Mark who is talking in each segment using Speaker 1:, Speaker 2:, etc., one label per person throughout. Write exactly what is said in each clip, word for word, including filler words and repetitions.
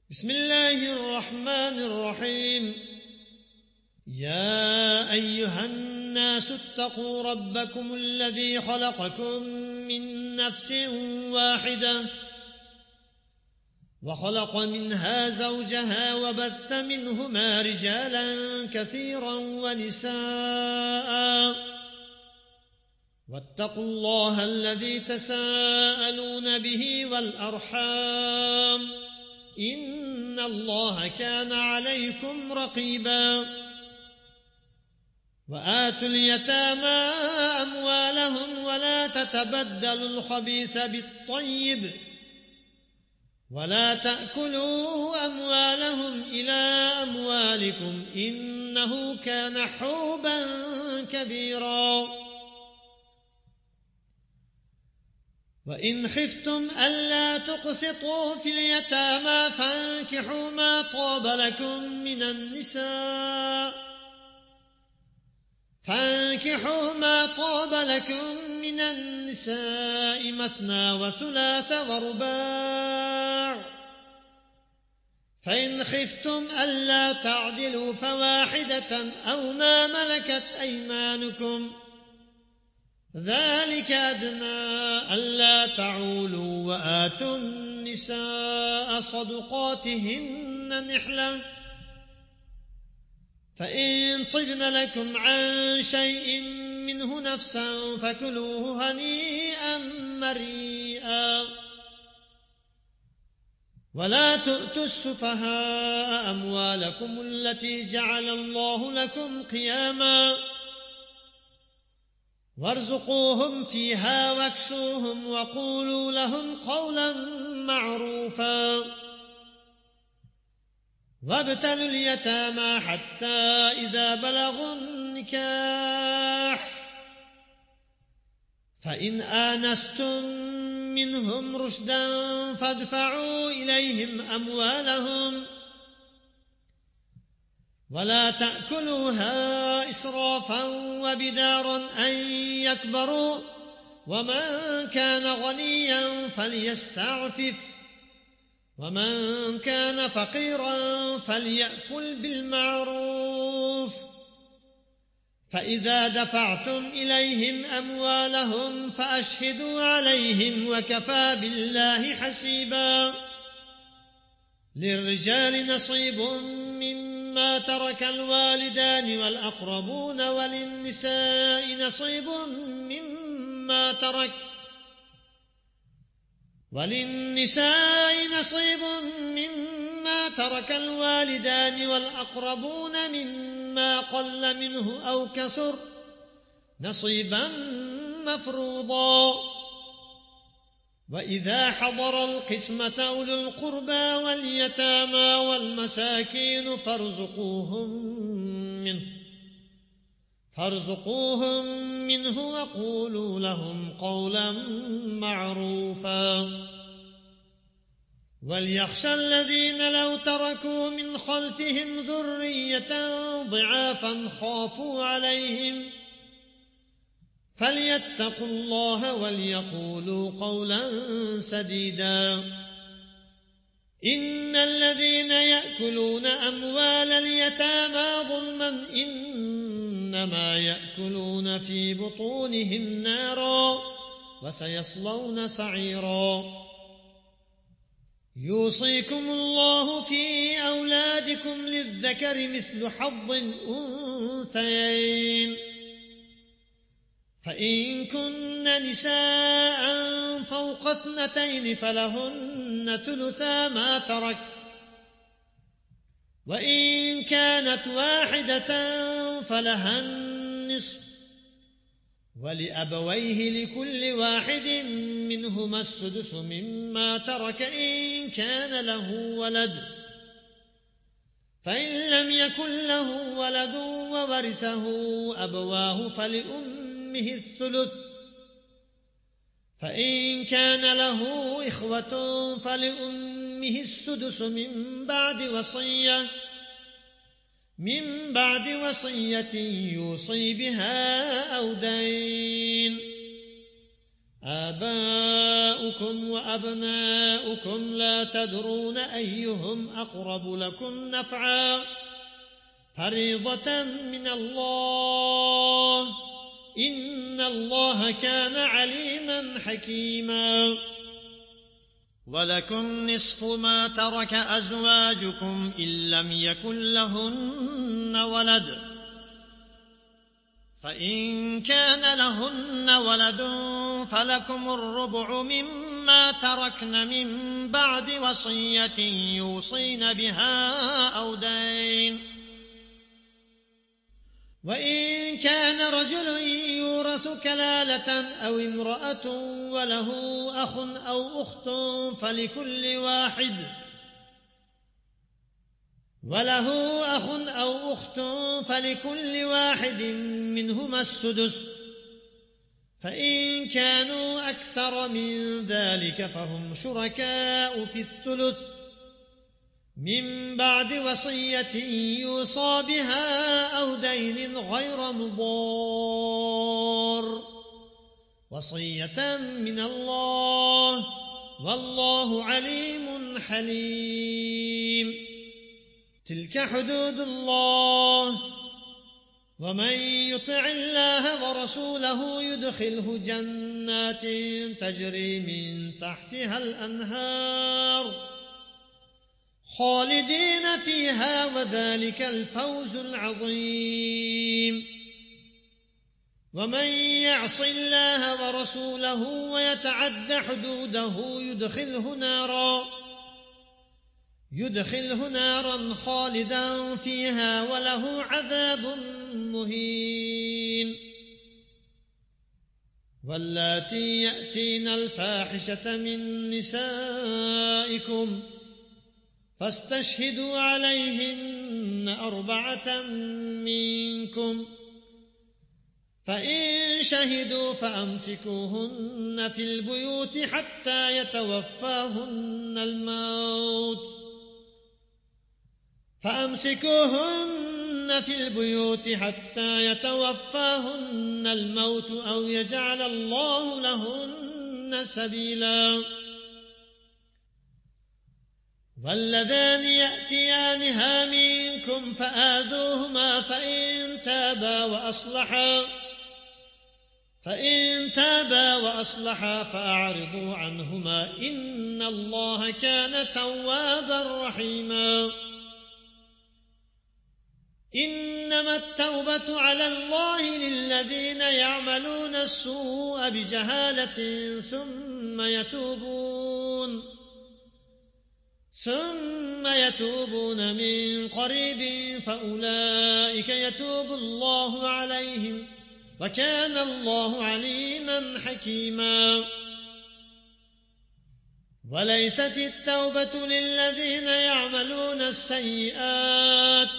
Speaker 1: بسم الله الرحمن الرحيم. يا أيها الناس اتقوا ربكم الذي خلقكم من نفس واحدة وخلق منها زوجها وبث منهما رجالا كثيرا ونساء واتقوا الله الذي تساءلون به والأرحام إن الله كان عليكم رقيبا. وآتوا اليتامى أموالهم ولا تتبدلوا الخبيث بالطيب ولا تأكلوا أموالهم إلى أموالكم إنه كان حوبا كبيرا. وإن خفتم ألا تقسطوا في اليتامى فانكحوا ما طاب لكم من النساء فانكحوا ما طاب لكم من النساء مثنى وثلاث ورباع فإن خفتم ألا تعدلوا فواحدة أو ما ملكت أيمانكم ذلك أدنى ألا تعولوا. وآتوا النساء صدقاتهن نحلة فإن طبن لكم عن شيء منه نفسا فكلوه هنيئا مريئا. ولا تؤتوا السفهاء أموالكم التي جعل الله لكم قياما وارزقوهم فيها واكسوهم وقولوا لهم قولا معروفا. وابتلوا اليتامى حتى إذا بلغوا النكاح فإن آنستم منهم رشدا فادفعوا إليهم أموالهم ولا تأكلوها إسرافا وبدارا أن يكبروا ومن كان غنيا فليستعفف ومن كان فقيرا فليأكل بالمعروف. فإذا دفعتم إليهم أموالهم فأشهدوا عليهم وكفى بالله حسيبا. للرجال نصيب مما ترك الوالدان والأقربون وللنساء نصيب مما ترك وللنساء نصيب مما ترك الوالدان والأقربون مما قل منه أو كثر نصيبا مفروضا. وإذا حضر القسمة أولو القربى واليتامى والمساكين فارزقوهم منه فارزقوهم منه وقولوا لهم قولا معروفا. وليخشى الذين لو تركوا من خلفهم ذرية ضعافا خافوا عليهم فليتقوا الله وليقولوا قولا سديدا. إن الذين يأكلون أموال اليتامى ظلما إنما يأكلون في بطونهم نارا وسيصلون سعيرا. يوصيكم الله في أولادكم للذكر مثل حظ الأنثيين فإن كن نساء فوق اثنتين فلهن ثلثا ما ترك وإن كانت واحدة فلها النصف ولأبويه لكل واحد منهما السدس مما ترك إن كان له ولد فإن لم يكن له ولد وورثه أبواه فلأمه الثلث فإن كان له إخوة فلأمه السدس من بعد وصية من بعد وصية يوصي بها أو دين. آباؤكم وأبناؤكم لا تدرون أيهم أقرب لكم نفعا فريضة من الله إن الله كان عليما حكيما ولكم نصف ما ترك أزواجكم إن لم يكن لهن ولد فإن كان لهن ولد فلكم الربع مما تركن من بعد وصية يوصين بها أو دين وإن كان رجل يورث كلالة أو امرأة وله أخ أو أخت فلكل واحد وله أخ أو أخت فلكل واحد منهما السدس فإن كانوا أكثر من ذلك فهم شركاء في الثلث من بعد وصية يوصى بها أو دين غير مضار وصية من الله والله عليم حليم تلك حدود الله ومن يطع الله ورسوله يدخله جنات تجري من تحتها الأنهار خالدين فيها وذلك الفوز العظيم ومن يعص الله ورسوله ويتعد حدوده يدخله نارا يدخله نارا خالدا فيها وله عذاب مهين واللاتي يأتين الفاحشة من نسائكم فاستشهدوا عليهن أربعة منكم فإن شهدوا فأمسكوهن في البيوت حتى يتوفاهن الموت فأمسكوهن في البيوت حتى يتوفاهن الموت أو يجعل الله لهن سبيلا واللذان يأتيانها منكم فآذوهما فإن تابا وأصلحا فإن تابا وأصلحا فأعرضوا عنهما إن الله كان توابا رحيما إنما التوبة على الله للذين يعملون السوء بجهالة ثم يتوبون ثم يتوبون من قريب فأولئك يتوب الله عليهم وكان الله عليما حكيما وليست التوبة للذين يعملون السيئات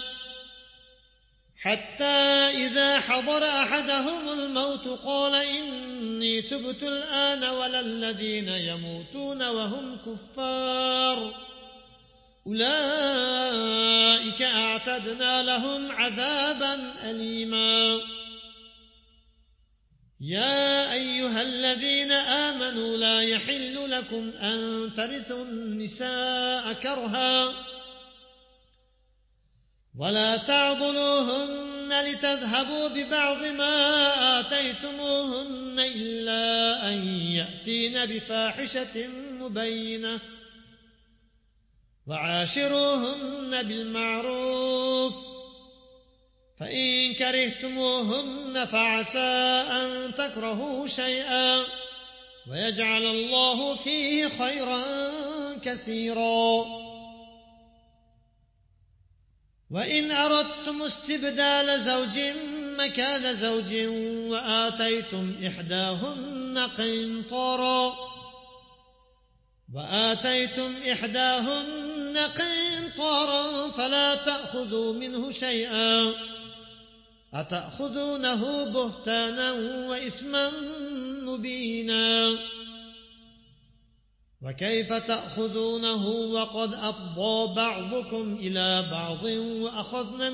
Speaker 1: حتى إذا حضر أحدهم الموت قال إني تبت الآن ولا الذين يموتون وهم كفار أولئك أعتدنا لهم عذابا أليما يا أيها الذين آمنوا لا يحل لكم أن ترثوا النساء كرها ولا تعضلوهن لتذهبوا ببعض ما آتيتموهن إلا أن يأتين بفاحشة مبينة وعاشروهن بالمعروف فإن كرهتموهن فعسى أن تكرهوا شيئا ويجعل الله فيه خيرا كثيرا وإن أردتم استبدال زوج مكان زوج وآتيتم إحداهن قنطارا وآتيتم إحداهن قنطارا فلا تأخذوا منه شيئا أتأخذونه بهتانا وإثما مبينا وكيف تأخذونه وقد أفضى بعضكم إلى بعض وأخذن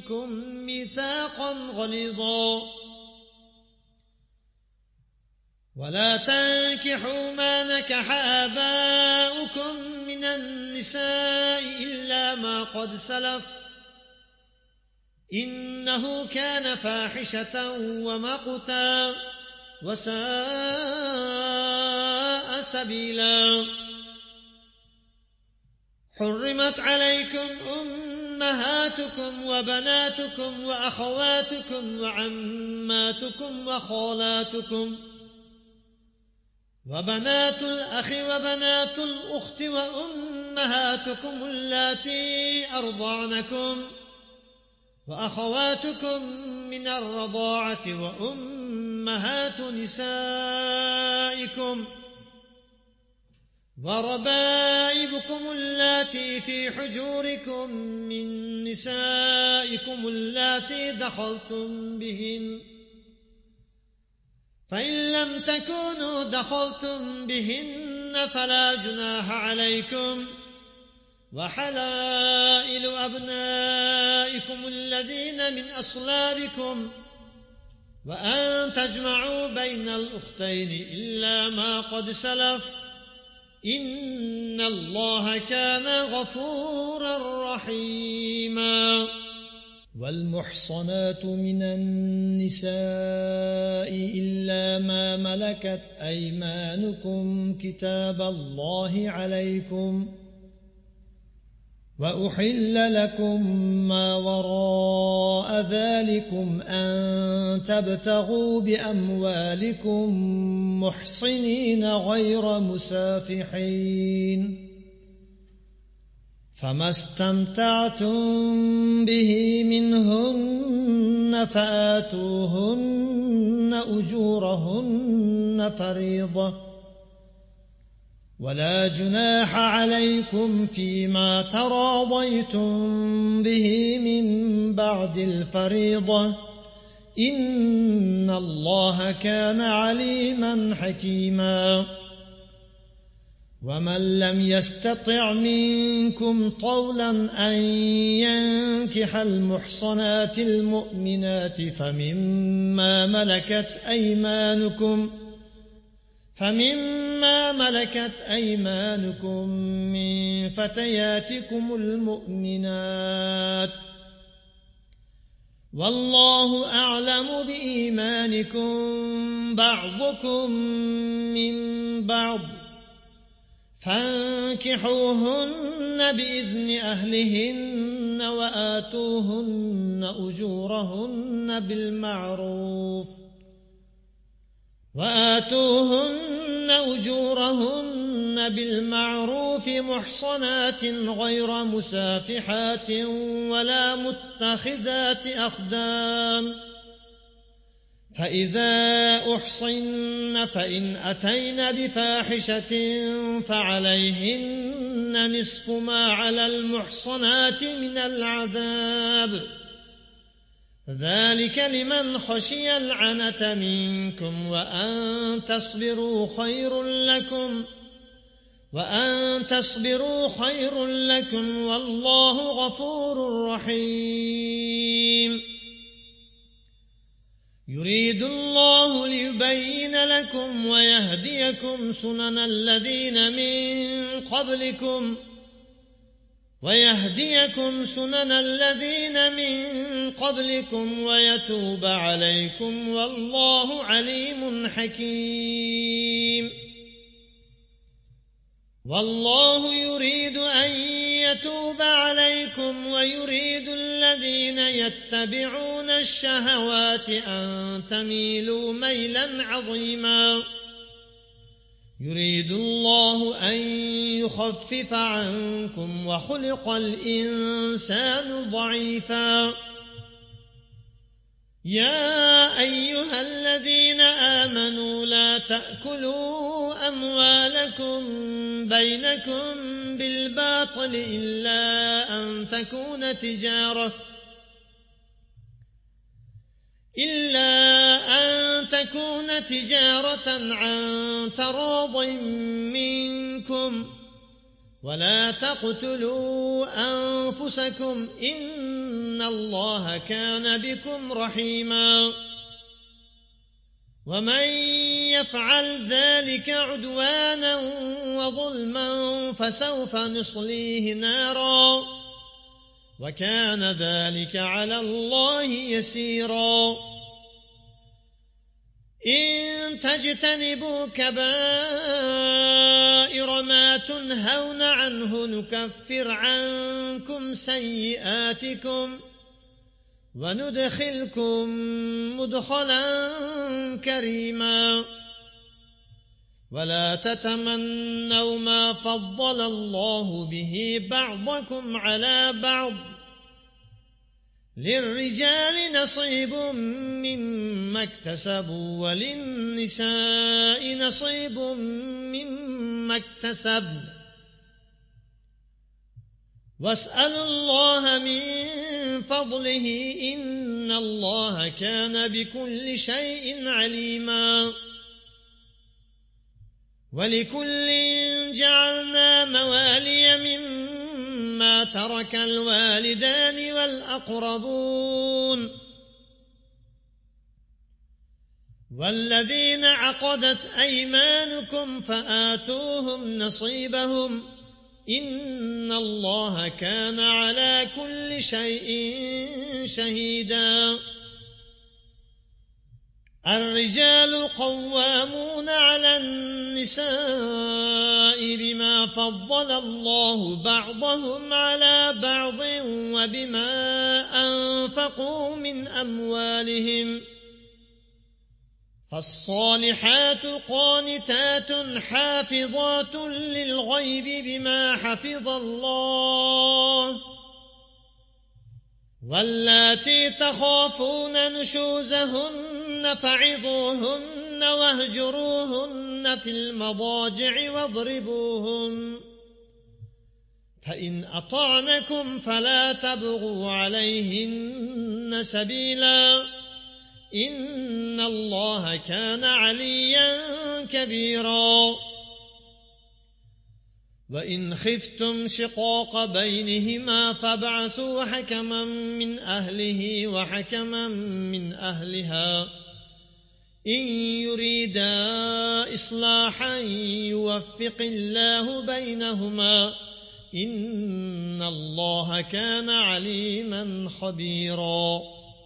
Speaker 1: منكم ميثاقا غليظا ولا تنكحوا ما نكح آباؤكم من النساء إلا ما قد سلف إنه كان فاحشة ومقتا وساء سبيلا. حرمت عليكم أمهاتكم وبناتكم وأخواتكم وعماتكم وخالاتكم وبنات الأخ وبنات الأخت وأمهاتكم اللاتي أرضعنكم وأخواتكم من الرضاعة وأمهات نسائكم وربائبكم اللاتي في حجوركم من نسائكم اللاتي دخلتم بهن فإن لم تكونوا دخلتم بهن فلا جناح عليكم وحلائل أبنائكم الذين من أصلابكم وأن تجمعوا بين الأختين إلا ما قد سلف إن الله كان غفورا رحيما.
Speaker 2: والمحصنات من النساء إلا ما ملكت أيمانكم كتاب الله عليكم وأحل لكم ما وراء ذلكم أن تبتغوا بأموالكم محصنين غير مسافحين فما استمتعتم به منهن فآتوهن أجورهن فريضة ولا جناح عليكم فيما تراضيتم به من بعد الفريضة إن الله كان عليما حكيما. ومن لم يستطع منكم طولا أن ينكح المحصنات المؤمنات فمما ملكت أيمانكم فمما ملكت أيمانكم من فتياتكم المؤمنات والله أعلم بإيمانكم بعضكم من بعض فانكحوهن بإذن أهلهن وآتوهن أجورهن بالمعروف وآتوهن أجورهن بالمعروف محصنات غير مسافحات ولا متخذات أخدان فإذا أحصن فإن أتين بفاحشة فعليهن نصف ما على المحصنات من العذاب ذلك لمن خشي العنة منكم وأن تصبروا خير لكم وأن تصبروا خير لكم والله غفور رحيم. يريد الله ليبين لكم ويهديكم سنن الذين من قبلكم ويهديكم سنن الذين من قبلكم ويتوب عليكم والله عليم حكيم. والله يريد أن يتوب عليكم ويريد الذين يتبعون الشهوات أن تميلوا ميلا عظيما. يريد الله أن يخفف عنكم وخلق الإنسان ضعيفا. يا أيها الذين آمنوا لا تأكلوا أموالكم بينكم بالباطل إلا أن تكون تجارة إلا أن تكون تجارة عن تراض منكم ولا تقتلوا أنفسكم إن الله كان بكم رحيما.
Speaker 1: ومن يفعل ذلك عدوانا وظلما فسوف نصليه نارا وكان ذلك على الله يسيرا إن تجتنبوا كبائر ما تنهون عنه نكفر عنكم سيئاتكم وندخلكم مدخلا كريما ولا تتمنوا ما فضل الله به بعضكم على بعض للرجال نصيب مما اكتسبوا وللنساء نصيب مما اكتسبن واسألوا الله من فضله إن الله كان بكل شيء عليما ولكل جعلنا موالي مما ترك الوالدان والأقربون والذين عقدت أيمانكم فآتوهم نصيبهم إن الله كان على كل شيء شهيدا الرجال قوامون على النساء بما فضل الله بعضهم على بعض وبما أنفقوا من أموالهم فالصالحات قانتات حافظات للغيب بما حفظ الله واللاتي تخافون نشوزهن فعظوهن واهجروهن في المضاجع واضربوهن فإن أطعنكم فلا تبغوا عليهن سبيلا إن الله كان عليا كبيرا وإن خفتم شقاق بينهما فابعثوا حكما من أهله وحكما من أهلها إن يريدا إصلاحا يوفق الله بينهما إن الله كان عليما خبيرا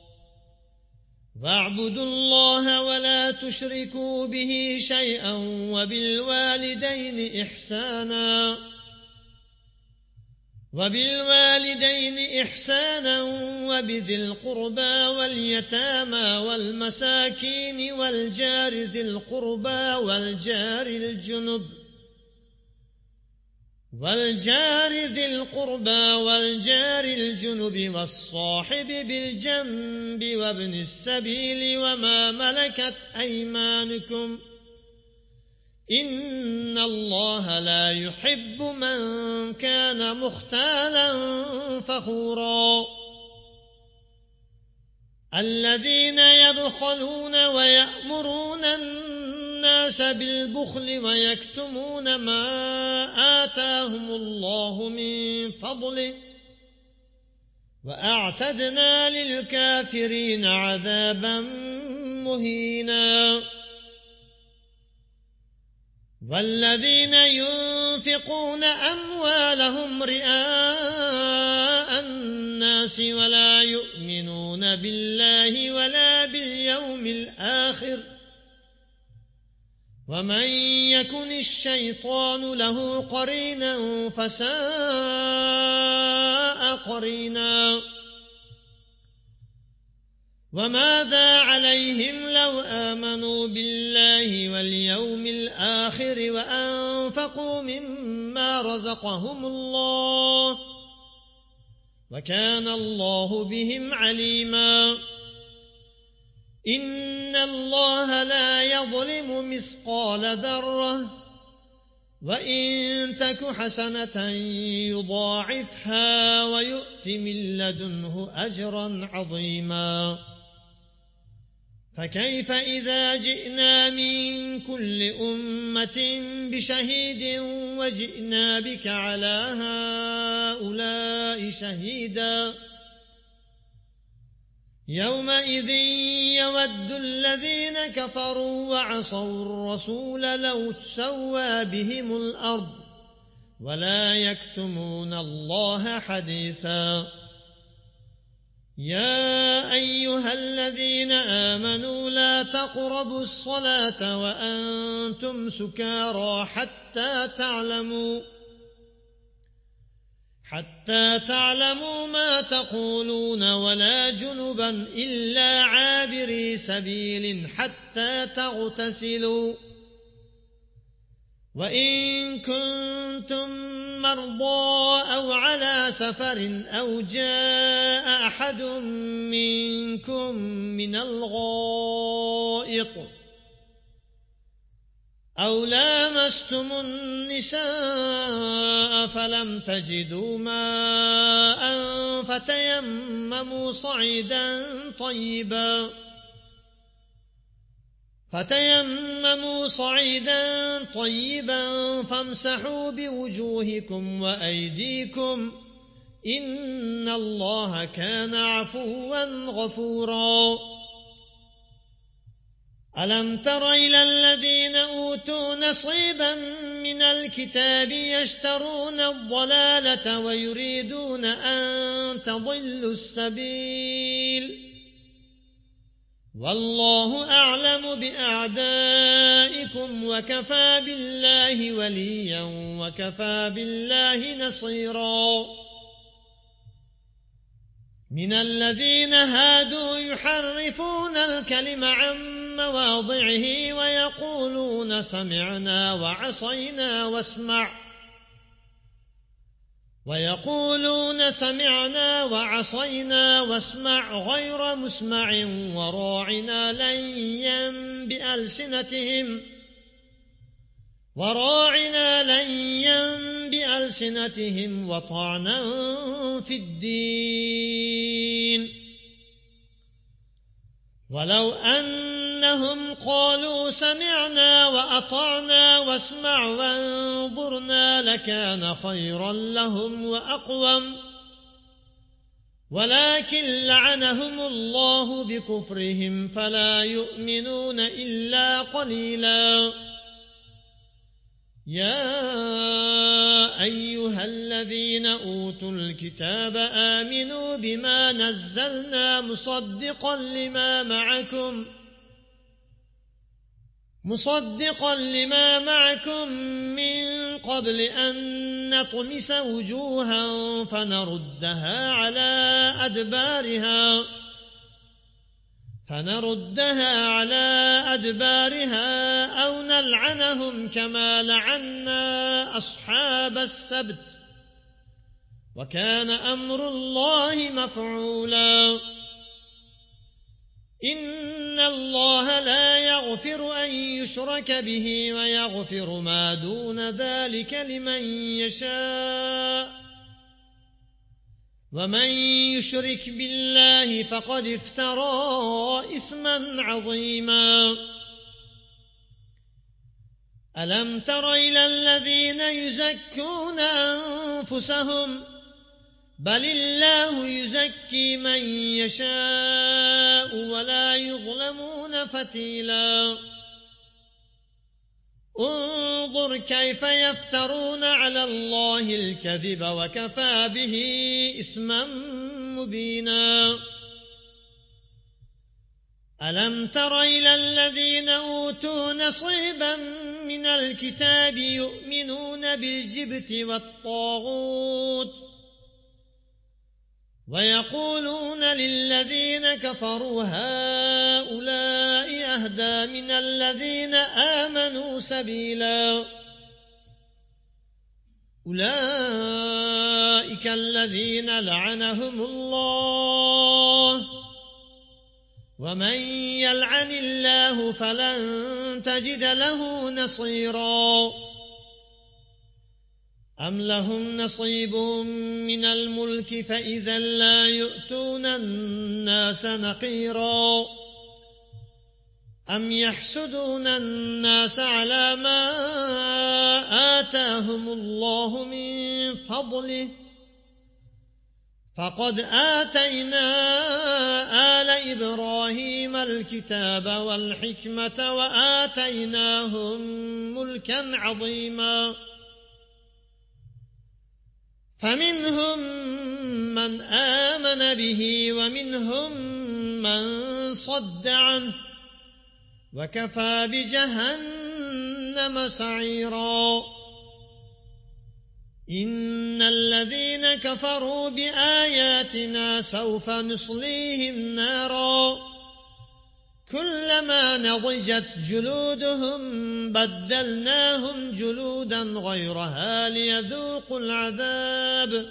Speaker 1: واعبدوا الله ولا تشركوا به شيئا وبالوالدين إحسانا وبالوالدين إحسانا وبذي القربى واليتامى والمساكين والجار ذي القربى والجار الجنب والجار ذي القربى والجار الجنب والصاحب بالجنب وابن السبيل وما ملكت أيمانكم إن الله لا يحب من كان مختالا فخورا الذين يبخلون ويأمرون الناس بالبخل ويكتمون ما آتاهم الله من فضله وأعتدنا للكافرين عذابا مهينا والذين ينفقون أموالهم رئاء الناس ولا يؤمنون بالله ولا باليوم الآخر ومن يكن الشيطان له قرينا فساء قرينا وماذا عليهم لو آمنوا بالله واليوم الآخر وأنفقوا مما رزقهم الله وكان الله بهم عليما إن الله لا يظلم مثقال ذرة وإن تك حسنة يضاعفها ويؤت من لدنه أجرا عظيما فكيف إذا جئنا من كل أمة بشهيد وجئنا بك على هؤلاء شهيدا يومئذ يود الذين كفروا وعصوا الرسول لو تسوى بهم الأرض ولا يكتمون الله حديثا يا أيها الذين آمنوا لا تقربوا الصلاة وأنتم سكارى حتى تعلموا حتى تعلموا ما تقولون ولا جنبا إلا عابري سبيل حتى تغتسلوا وإن كنتم مرضى أو على سفر أو جاء أحد منكم من الغائط أو لامستم النساء فلم تجدوا ماء فتيمموا صعيدا طيبا فتيمموا صعيدا طيبا فامسحوا بوجوهكم وأيديكم إن الله كان عفوا غفورا ألم تر إلى الذين أوتوا نصيبا من الكتاب يشترون الضلالة ويريدون أن تضلوا السبيل والله أعلم بأعدائكم وكفى بالله وليا وكفى بالله نصيرا من الذين هادوا يحرفون الكلم عن مواضعه ويقولون سمعنا وعصينا واسمع ويقولون سمعنا وعصينا واسمع غير مسمع وراعنا ليا بألسنتهم وراعنا ليا بألسنتهم وطعنا في الدين ولو أنهم قالوا سمعنا وأطعنا واسمع وانظرنا لكان خيرا لهم وأقوم ولكن لعنهم الله بكفرهم فلا يؤمنون إلا قليلا يا أيها الذين أوتوا الكتاب آمنوا بما نزلنا مصدقا لما معكم مصدقا لما معكم من قبل أن نطمس وجوها فنردها على أدبارها فنردها على أدبارها أو نلعنهم كما لعنا أصحاب السبت وكان أمر الله مفعولا إن الله لا يغفر أن يشرك به ويغفر ما دون ذلك لمن يشاء ومن يشرك بالله فقد افترى إثما عظيما ألم تر إلى الذين يزكون أنفسهم بل الله يزكي من يشاء ولا يظلمون فتيلا انظر كيف يفترون على الله الكذب وكفى به إثما مبينا ألم تر إلى الذين أوتوا نصيبا من الكتاب يؤمنون بالجبت والطاغوت ويقولون للذين كفروا هؤلاء أهدى من الذين آمنوا سبيلا أولئك الذين لعنهم الله ومن يلعن الله فلن تجد له نصيرا أم لهم نصيب من الملك فإذا لا يؤتون الناس نقيرا أم يحسدون الناس على ما آتاهم الله من فضله فقد آتينا آل إبراهيم الكتاب والحكمة وآتيناهم ملكا عظيما فمنهم من آمن به ومنهم من صد عنه وكفى بجهنم سعيرا إن الذين كفروا بآياتنا سوف نصليهم نارا كلما نضجت جلودهم بدلناهم جلودا غيرها ليذوقوا العذاب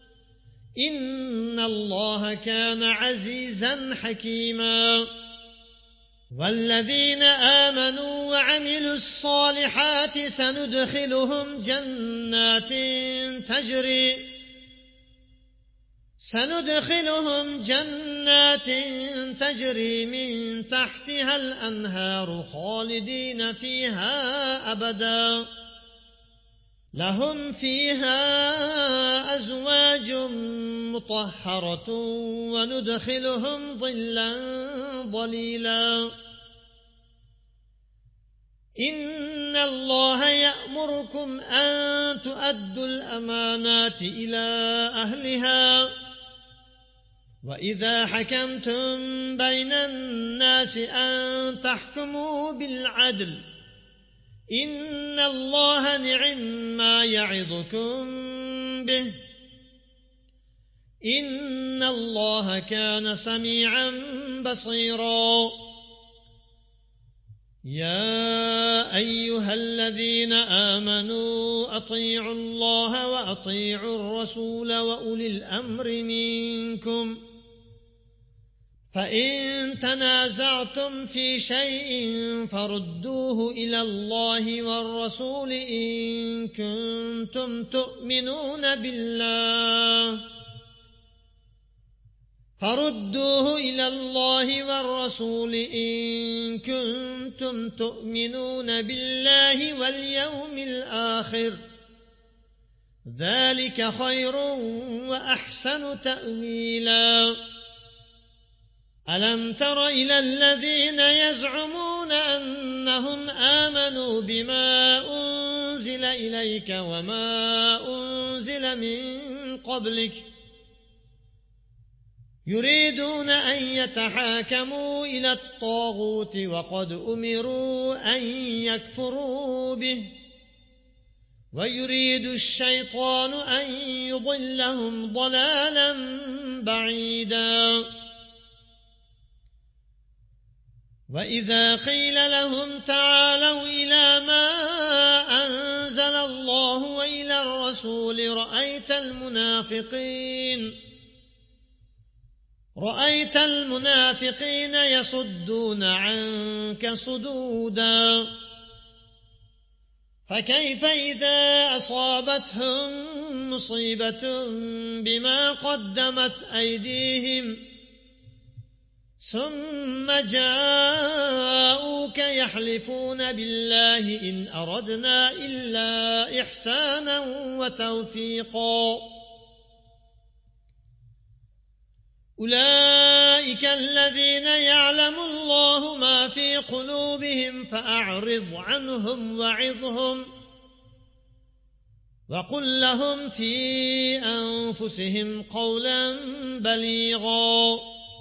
Speaker 1: إن الله كان عزيزا حكيما والذين آمنوا وعملوا الصالحات سندخلهم جنات تجري سندخلهم جنات تجري من تحتها الأنهار خالدين فيها أبدا لهم فيها أزواج مطهرة وندخلهم ظلا ظليلا إن الله يأمركم أن تؤدوا الأمانات إلى أهلها وإذا حكمتم بين الناس أن تحكموا بالعدل إن الله نعم ما يعظكم به إن الله كان سميعا بصيرا يا أيها الذين آمنوا أطيعوا الله وأطيعوا الرسول وأولي الأمر منكم فإن تنازعتم في شيء فردوه إلى الله والرسول إن كنتم تؤمنون بالله فردوه إلى الله والرسول إن كنتم تؤمنون بالله واليوم الآخر ذلك خير وأحسن تأويلا ألم تر إلى الذين يزعمون أنهم آمنوا بما أنزل إليك وما أنزل من قبلك يريدون أن يتحاكموا إلى الطاغوت وقد أمروا أن يكفروا به ويريد الشيطان أن يضلهم ضلالا بعيدا وإذا قيل لهم تعالوا إلى ما أنزل الله وإلى الرسول رأيت المنافقين رأيت المنافقين يصدون عنك صدودا فكيف إذا أصابتهم مصيبة بما قدمت أيديهم ثم جاءوك يحلفون بالله إن أردنا إلا إحسانا وتوفيقا أولئك الذين يعلم الله ما في قلوبهم فأعرض عنهم وعظهم وقل لهم في أنفسهم قولا بليغا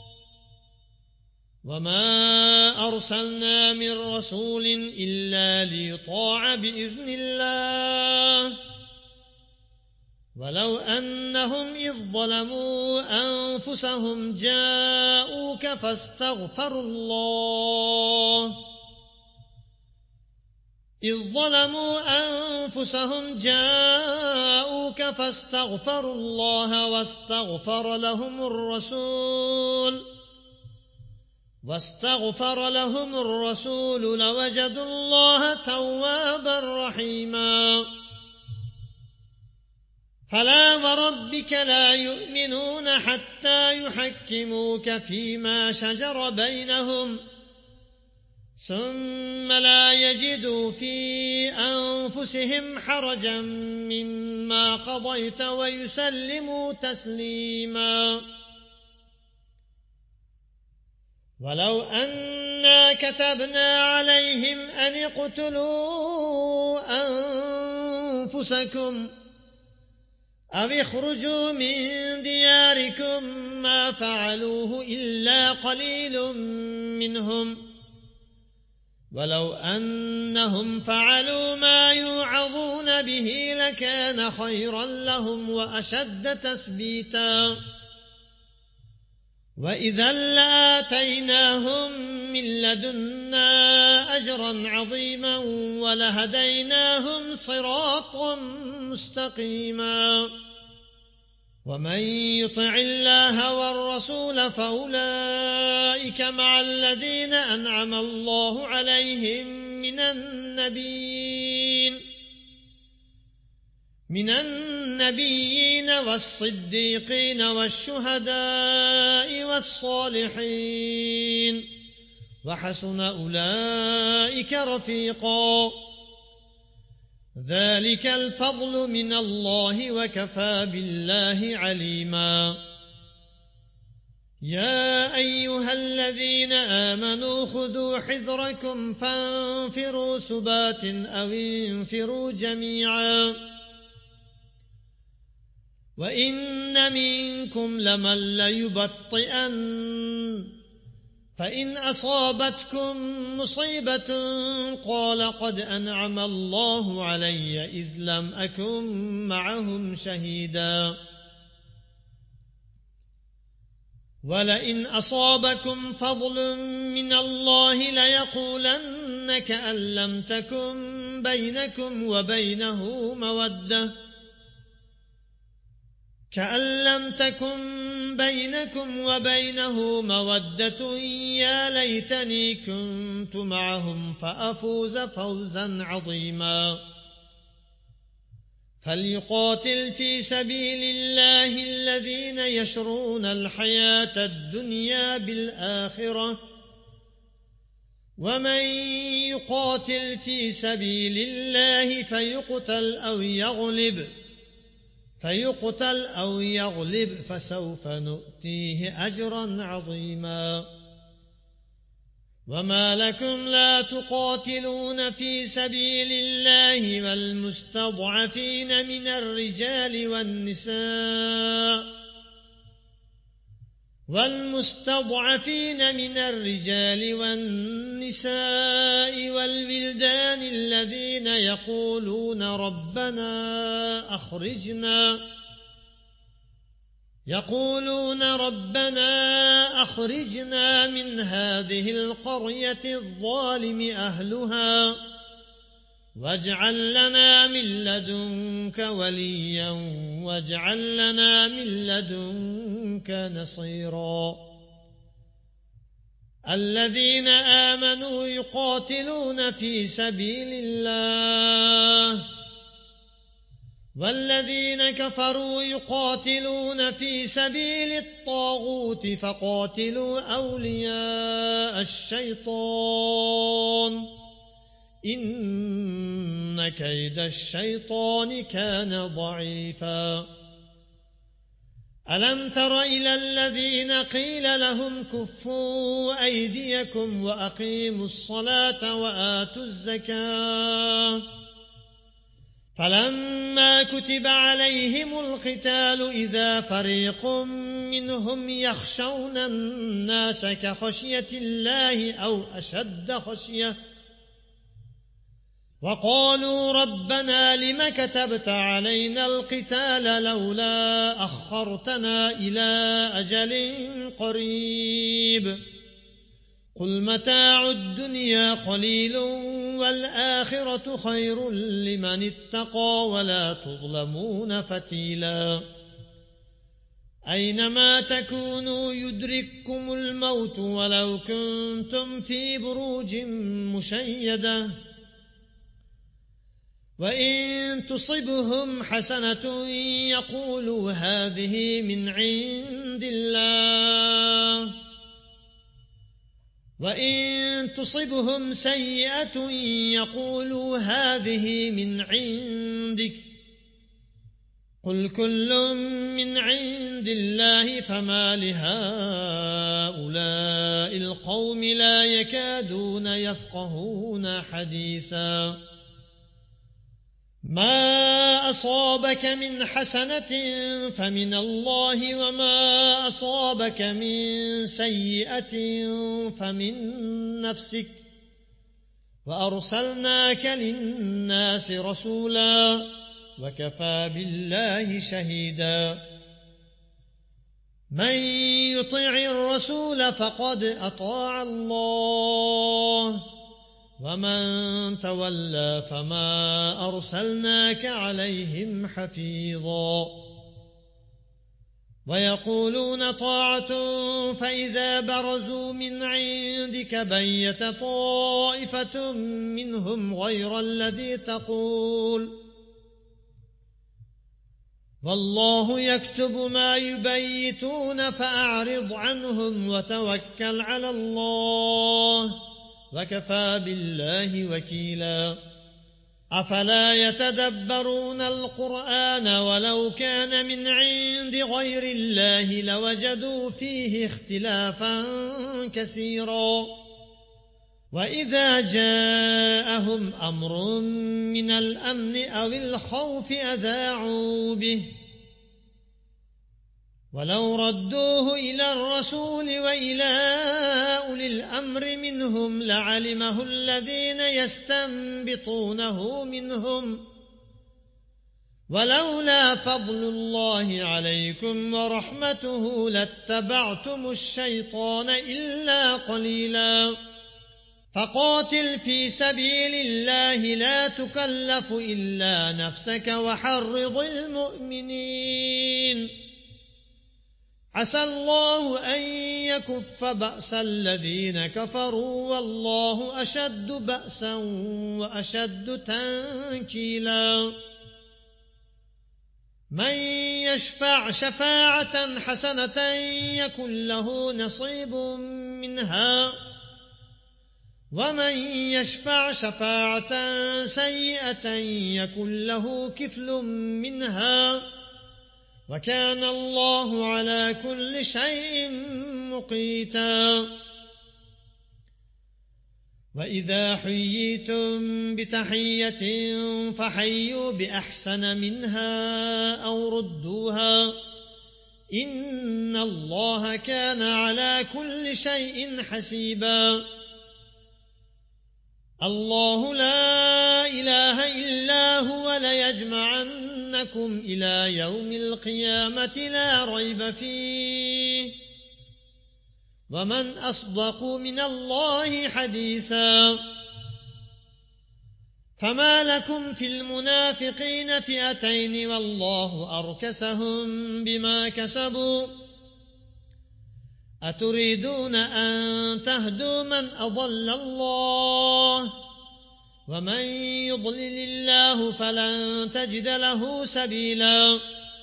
Speaker 1: وما أرسلنا من رسول إلا ليطاع بإذن الله ولو أنهم إذ ظلموا أنفسهم جاءوك فاستغفروا الله إذ ظلموا أنفسهم جاءوك فاستغفروا الله واستغفر لهم الرسول واستغفر لهم الرسول لوجدوا الله توابا رحيما فلا وربك لا يؤمنون حتى يحكموك فيما شجر بينهم ثم لا يجدوا في أنفسهم حرجا مما ما قضيت ويسلموا تسليما. ولو أنا كتبنا عليهم أن اقتلوا أنفسكم أو اخرجوا من دياركم ما فعلوه إلا قليل منهم ولو أنهم فعلوا ما يوعظون به لكان خيرا لهم وأشد تثبيتا وإذا لآتيناهم من لدنا أجرا عظيما ولهديناهم صراطا مستقيما. ومن يطع الله والرسول فأولئك مع الذين أنعم الله عليهم من النبيين من النبيين والصديقين والشهداء والصالحين وحسن أولئك رفيقا. ذلك الفضل من الله وكفى بالله عليما. يا أيها الذين آمنوا خذوا حذركم فانفروا ثبات أو انفروا جميعا وإن منكم لمن ليبطئن فإن أصابتكم مصيبة قال قد أنعم الله علي إذ لم أكن معهم شهيدا ولئن أصابكم فضل من الله ليقولن كأن لم تكن بينكم وبينه مودة كأن لم تكن بينكم وبينه مودة يا ليتني كنت معهم فأفوز فوزا عظيما. فليقاتل في سبيل الله الذين يشرون الحياة الدنيا بالآخرة ومن يقاتل في سبيل الله فيقتل أو يغلب فيقتل أو يغلب فسوف نؤتيه أجرا عظيما. وما لكم لا تقاتلون في سبيل الله والمستضعفين من الرجال والنساء والمستضعفين من الرجال والنساء والولدان الذين يقولون ربنا أخرجنا يقولون ربنا أخرجنا من هذه القرية الظالم أهلها واجعل لنا من لدنك وليا واجعل لنا من لدنك نصيرا. الذين آمنوا يقاتلون في سبيل الله والذين كفروا يقاتلون في سبيل الطاغوت فقاتلوا أولياء الشيطان إن كيد الشيطان كان ضعيفا. ألم تر إلى الذين قيل لهم كفوا أيديكم وأقيموا الصلاة وآتوا الزكاة فلما كتب عليهم القتال إذا فريق منهم يخشون الناس كخشية الله أو أشد خشية وقالوا ربنا لم كتبت علينا القتال لولا أخرتنا إلى أجل قريب قل متاع الدنيا قليل والآخرة خير لمن اتقى ولا تظلمون فتيلا. أينما تكونوا يدرككم الموت ولو كنتم في بروج مشيدة وإن تصبهم حسنة يقولوا هذه من عند الله وإن تصبهم سيئة يقولوا هذه من عندك قل كل من عند الله فما لهؤلاء القوم لا يكادون يفقهون حديثا ما أصابك من حسنة فمن الله وما أصابك من سيئة فمن نفسك وأرسلناك للناس رسولا وكفى بالله شهيدا من يطع الرسول فقد أطاع الله ومن تولى فما أرسلناك عليهم حفيظا ويقولون طاعة فإذا برزوا من عندك بيت طائفة منهم غير الذي تقول والله يكتب ما يبيتون فأعرض عنهم وتوكل على الله وكفى بالله وكيلا أفلا يتدبرون القرآن ولو كان من عند غير الله لوجدوا فيه اختلافا كثيرا وإذا جاءهم أمر من الأمن أو الخوف أذاعوا به ولو ردوه إلى الرسول وإلى أولي الأمر منهم لعلمه الذين يستنبطونه منهم ولولا فضل الله عليكم ورحمته لاتبعتم الشيطان إلا قليلا فقاتل في سبيل الله لا تكلف إلا نفسك وحرض المؤمنين عسى الله أن يكف بأس الذين كفروا والله أشد بأسا وأشد تنكيلا من يشفع شفاعة حسنة يكن له نصيب منها ومن يشفع شفاعة سيئة يكن له كفل منها وكان الله على كل شيء مقيتا وإذا حييتم بتحية فحيوا بأحسن منها أو ردوها إن الله كان على كل شيء حسيبا الله لا إله إلا هو ليجمعنكم إلى يوم القيامة لا ريب فيه ومن أصدق من الله حديثا فما لكم في المنافقين فئتين والله أركسهم بما كسبوا أتريدون أن تهدوا من أضل الله ومن يضلل الله فلن تجد له سبيلا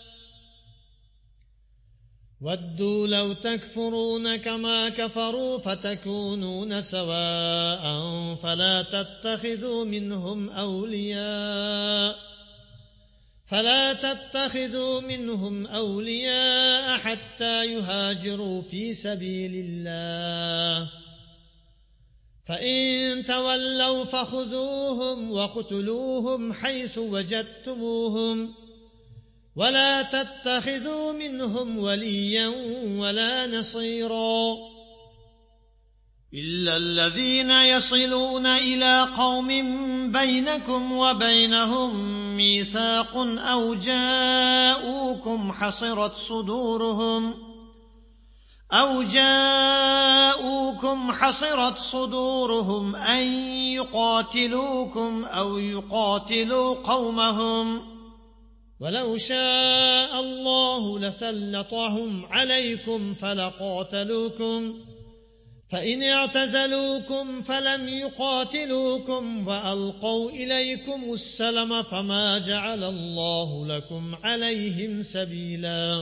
Speaker 1: ودوا لو تكفرون كما كفروا فتكونون سواء فلا تتخذوا منهم أولياء فلا تتخذوا منهم أولياء حتى يهاجروا في سبيل الله فإن تولوا فخذوهم وقتلوهم حيث وجدتموهم ولا تتخذوا منهم وليا ولا نصيرا
Speaker 2: إلا الذين يصلون إلى قوم بينكم وبينهم ميثاق أو جاءوكم حصرت صدورهم أو جاءوكم حصرت صدورهم أن يقاتلوكم أو يقاتلوا قومهم
Speaker 1: ولو شاء الله لسلطهم عليكم فلقاتلوكم فإن اعتزلوكم فلم يقاتلوكم وألقوا إليكم السلم فما جعل الله لكم عليهم سبيلا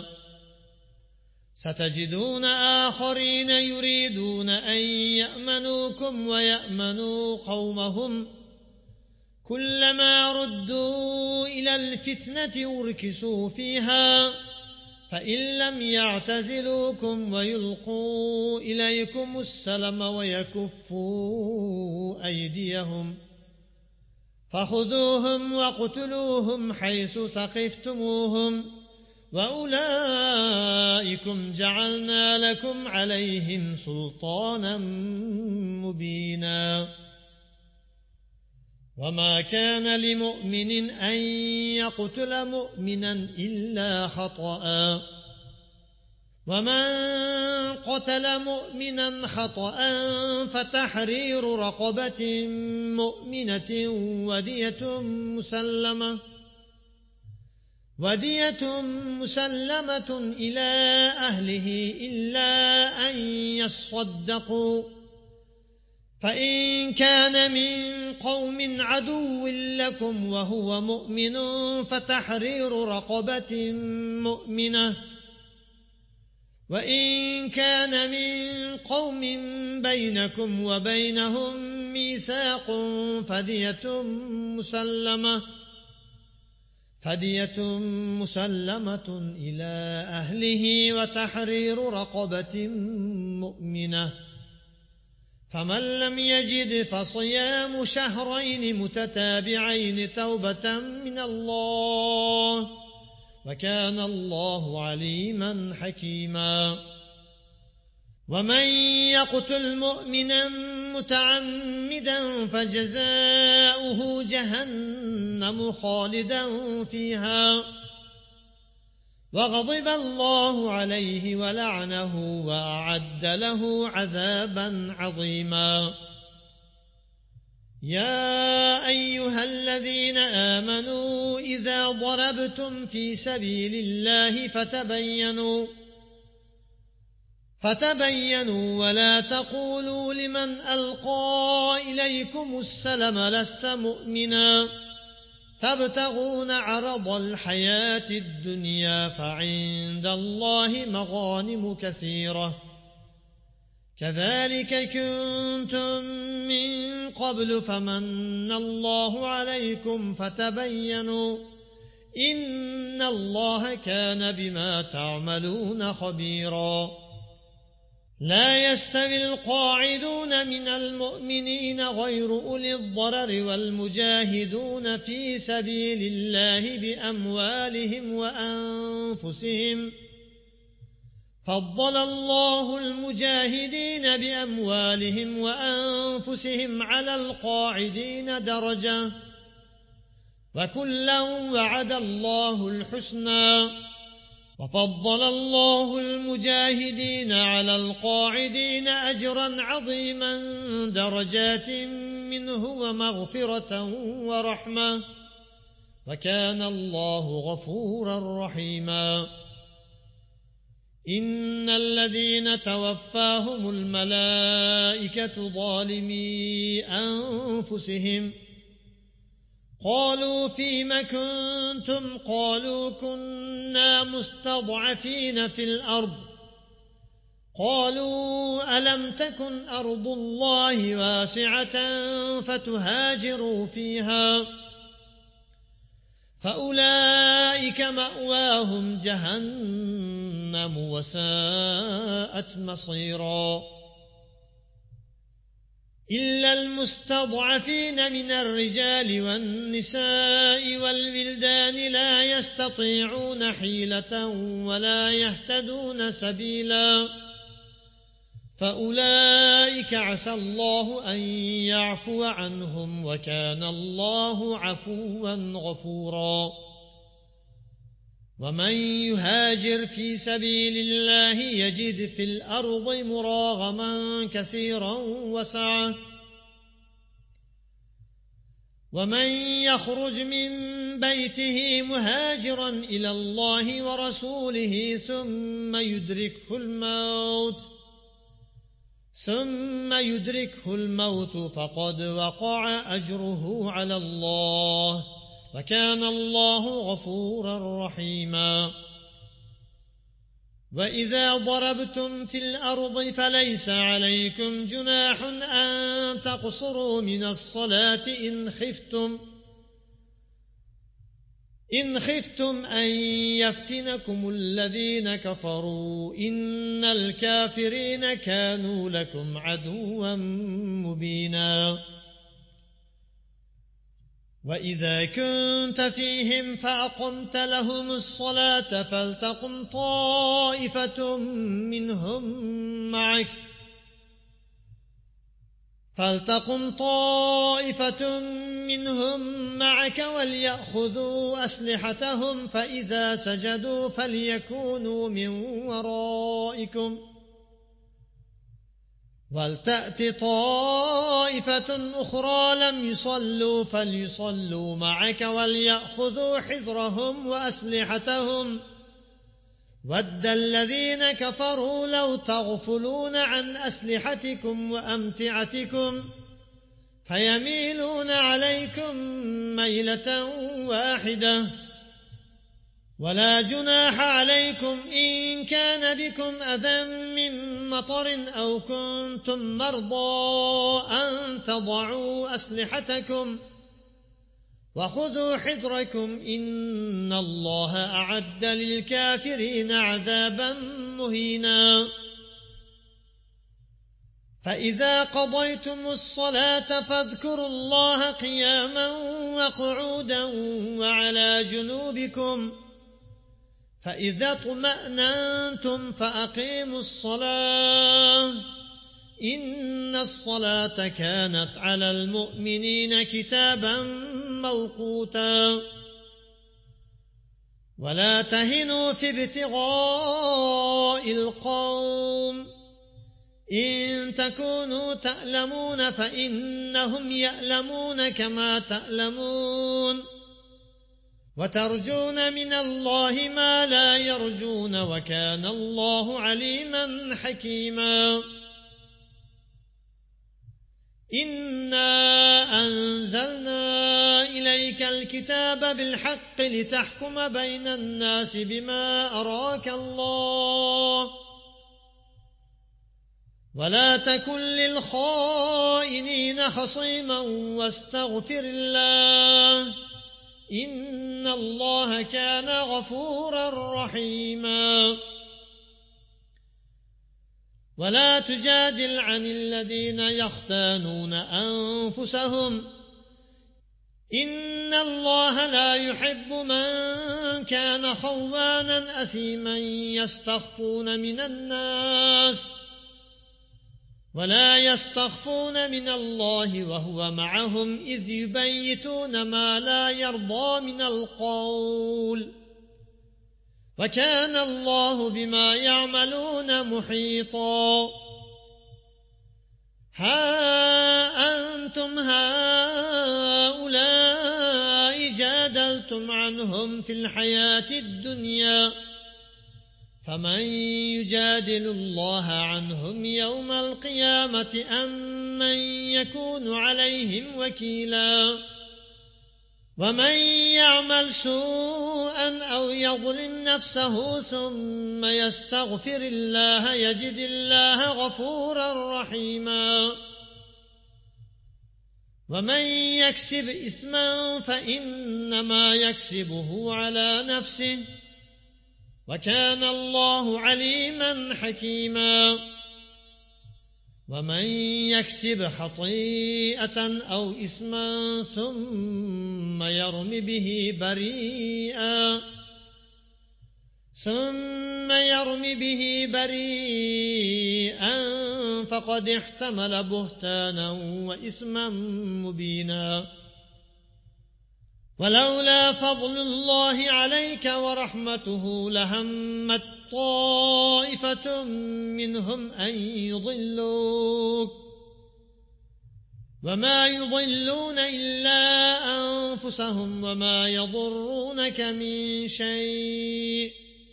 Speaker 1: ستجدون آخرين يريدون أن يأمنوكم ويأمنوا قومهم كلما ردوا إلى الفتنة أركسوا فيها فإن لم يعتزلوكم ويلقوا إليكم السلم ويكفوا أيديهم فخذوهم واقتلوهم حيث ثقفتموهم وأولئكم جعلنا لكم عليهم سلطانا مبينا وما كان لمؤمن أن يقتل مؤمنا إلا خطأ ومن قتل مؤمنا خطأ فتحرير رقبة مؤمنة ودية مسلمة ودية مسلمة إلى أهله إلا أن يصدقوا فإن كان من قوم عدو لكم وهو مؤمن فتحرير رقبة مؤمنة وإن كان من قوم بينكم وبينهم ميثاق فدية مسلمة فدية مسلمة إلى أهله وتحرير رقبة مؤمنة فمن لم يجد فصيام شهرين متتابعين توبة من الله وكان الله عليما حكيما ومن يقتل مؤمنا متعمدا فجزاؤه جهنم خالدا فيها وغضب الله عليه ولعنه وأعد له عذابا عظيما يا أيها الذين آمنوا إذا ضربتم في سبيل الله فتبينوا فتبينوا ولا تقولوا لمن ألقى إليكم السلم لست مؤمنا تبتغون عرض الحياة الدنيا فعند الله مغانم كثيرة كذلك كنتم من قبل فمن الله عليكم فتبينوا إن الله كان بما تعملون خبيرا لا يستوي القاعدون من المؤمنين غير أولي الضرر والمجاهدون في سبيل الله بأموالهم وأنفسهم فضل الله المجاهدين بأموالهم وأنفسهم على القاعدين درجة وكلا وعد الله الحسنى وفضل الله المجاهدين على القاعدين أجرا عظيما درجات منه ومغفرة ورحمة وكان الله غفورا رحيما إن الذين توفاهم الملائكة ظالمي أنفسهم قالوا فيم كنتم قالوا كنا مستضعفين في الأرض قالوا ألم تكن أرض الله واسعة فتهاجروا فيها فأولئك مأواهم جهنم وساءت مصيرا إلا المستضعفين من الرجال والنساء والولدان لا يستطيعون حيلة ولا يهتدون سبيلا فأولئك عسى الله أن يعفو عنهم وكان الله عفوا غفورا ومن يهاجر في سبيل الله يجد في الأرض مراغما كثيرا وسعة ومن يخرج من بيته مهاجرا إلى الله ورسوله ثم يدركه الموت ثم يدركه الموت فقد وقع أجره على الله وكان الله غفورا رحيما وإذا ضربتم في الأرض فليس عليكم جناح أن تقصروا من الصلاة إن خفتم إن خفتم أن يفتنكم الذين كفروا إن الكافرين كانوا لكم عدوا مبينا وإذا كنت فيهم فأقمت لهم الصلاة فلتقم طائفة منهم معك فلتقم طائفة منهم معك وليأخذوا أسلحتهم فإذا سجدوا فليكونوا من ورائكم ولتأت طائفة أخرى لم يصلوا فليصلوا معك وليأخذوا حذرهم وأسلحتهم ود الذين كفروا لو تغفلون عن أسلحتكم وأمتعتكم فيميلون عليكم ميلة واحدة ولا جناح عليكم إن كان بكم أذى من مطر أو كنتم مرضى أن تضعوا أسلحتكم وخذوا حذركم إن الله أعد للكافرين عذابا مهينا فإذا قضيتم الصلاة فاذكروا الله قياما وقعودا وعلى جنوبكم فإذا اطمأننتم فأقيموا الصلاة إن الصلاة كانت على المؤمنين كتابا موقوتا ولا تهنوا في ابتغاء القوم إن تكونوا تألمون فإنهم يألمون كما تألمون وترجون من الله ما لا يرجون وكان الله عليما حكيما إنا أنزلنا إليك الكتاب بالحق لتحكم بين الناس بما أراك الله ولا تكن للخائنين خصيما واستغفر الله إن الله كان غفورا رحيما ولا تجادل عن الذين يختانون أنفسهم إن الله لا يحب من كان خوانا أثيما يستخفون من الناس ولا يستخفون من الله وهو معهم إذ يبيتون ما لا يرضى من القول وكان الله بما يعملون محيطا ها أنتم هؤلاء جادلتم عنهم في الحياة الدنيا فمن يجادل الله عنهم يوم القيامة أم من يكون عليهم وكيلا ومن يعمل سوءا أو يظلم نفسه ثم يستغفر الله يجد الله غفورا رحيما ومن يكسب إثما فإنما يكسبه على نفسه وكان الله عليما حكيما ومن يكسب خطيئة أو إثما ثم يرم به بريئا ثم يرم به بريئا فقد احتمل بهتانا وإثما مبينا ولولا فضل الله عليك ورحمته لهمت طائفة منهم أن يضلوك وما يضلون إلا أنفسهم وما يضرونك من شيء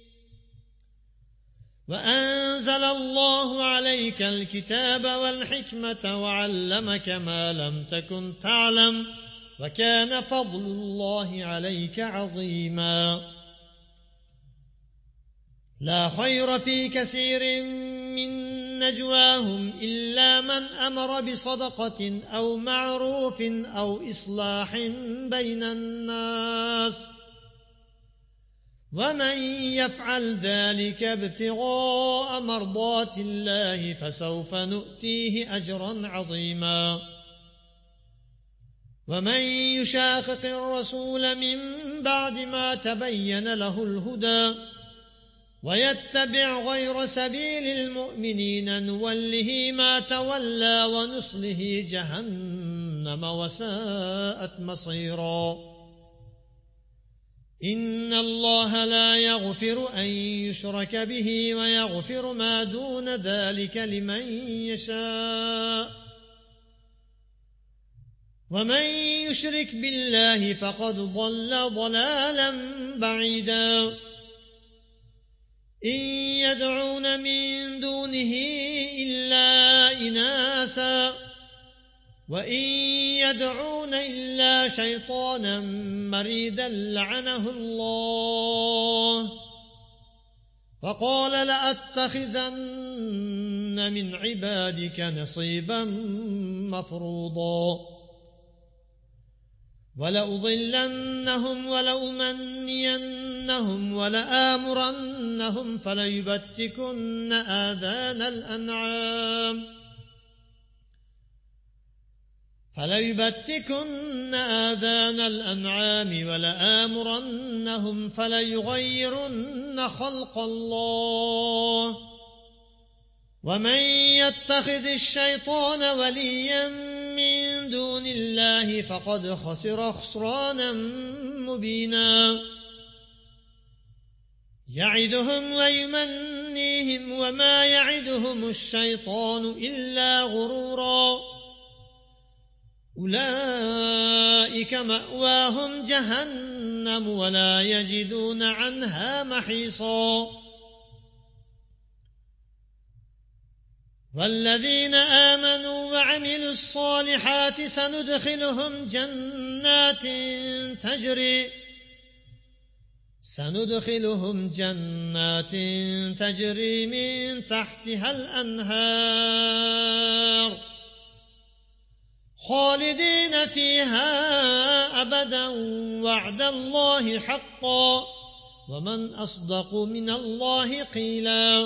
Speaker 1: وأنزل الله عليك الكتاب والحكمة وعلمك ما لم تكن تعلم وكان فضل الله عليك عظيما لا خير في كثير من نجواهم إلا من أمر بصدقة أو معروف أو إصلاح بين الناس ومن يفعل ذلك ابتغاء مرضات الله فسوف نؤتيه أجرا عظيما ومن يشاقق الرسول من بعد ما تبين له الهدى ويتبع غير سبيل المؤمنين نوله ما تولى ونصله جهنم وساءت مصيرا إن الله لا يغفر أن يشرك به ويغفر ما دون ذلك لمن يشاء ومن يشرك بالله فقد ضل ضلالا بعيدا إن يدعون من دونه إلا إناثا وإن يدعون إلا شيطانا مريدا لعنه الله فقال لأتخذن من عبادك نصيبا مفروضا ولأضلنهم ولأمنينهم ولآمرنهم فليبتكن آذان الأنعام فليبتكن آذان الأنعام ولآمرنهم فليغيرن خلق الله ومن يتخذ الشيطان وليا من دون الله فقد خسر خسرانا مبينا يعدهم ويمنيهم وما يعدهم الشيطان إلا غرورا أولئك مأواهم جهنم ولا يجدون عنها محيصا والذين آمنوا وعملوا الصالحات سندخلهم جنات تجري سندخلهم جنات تجري من تحتها الأنهار خالدين فيها أبدا وعد الله حقا ومن أصدق من الله قيلا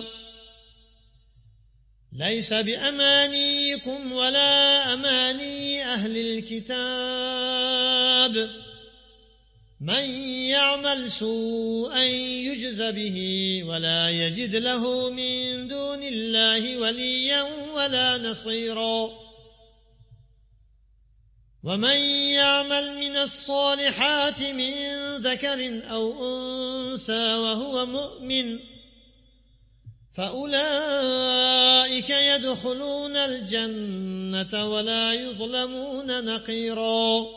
Speaker 1: ليس بأمانيكم ولا أماني أهل الكتاب من يعمل سوءا يجز به ولا يجد له من دون الله وليا ولا نصيرا ومن يعمل من الصالحات من ذكر أو أنثى وهو مؤمن فأولئك يدخلون الجنة ولا يظلمون نقيرا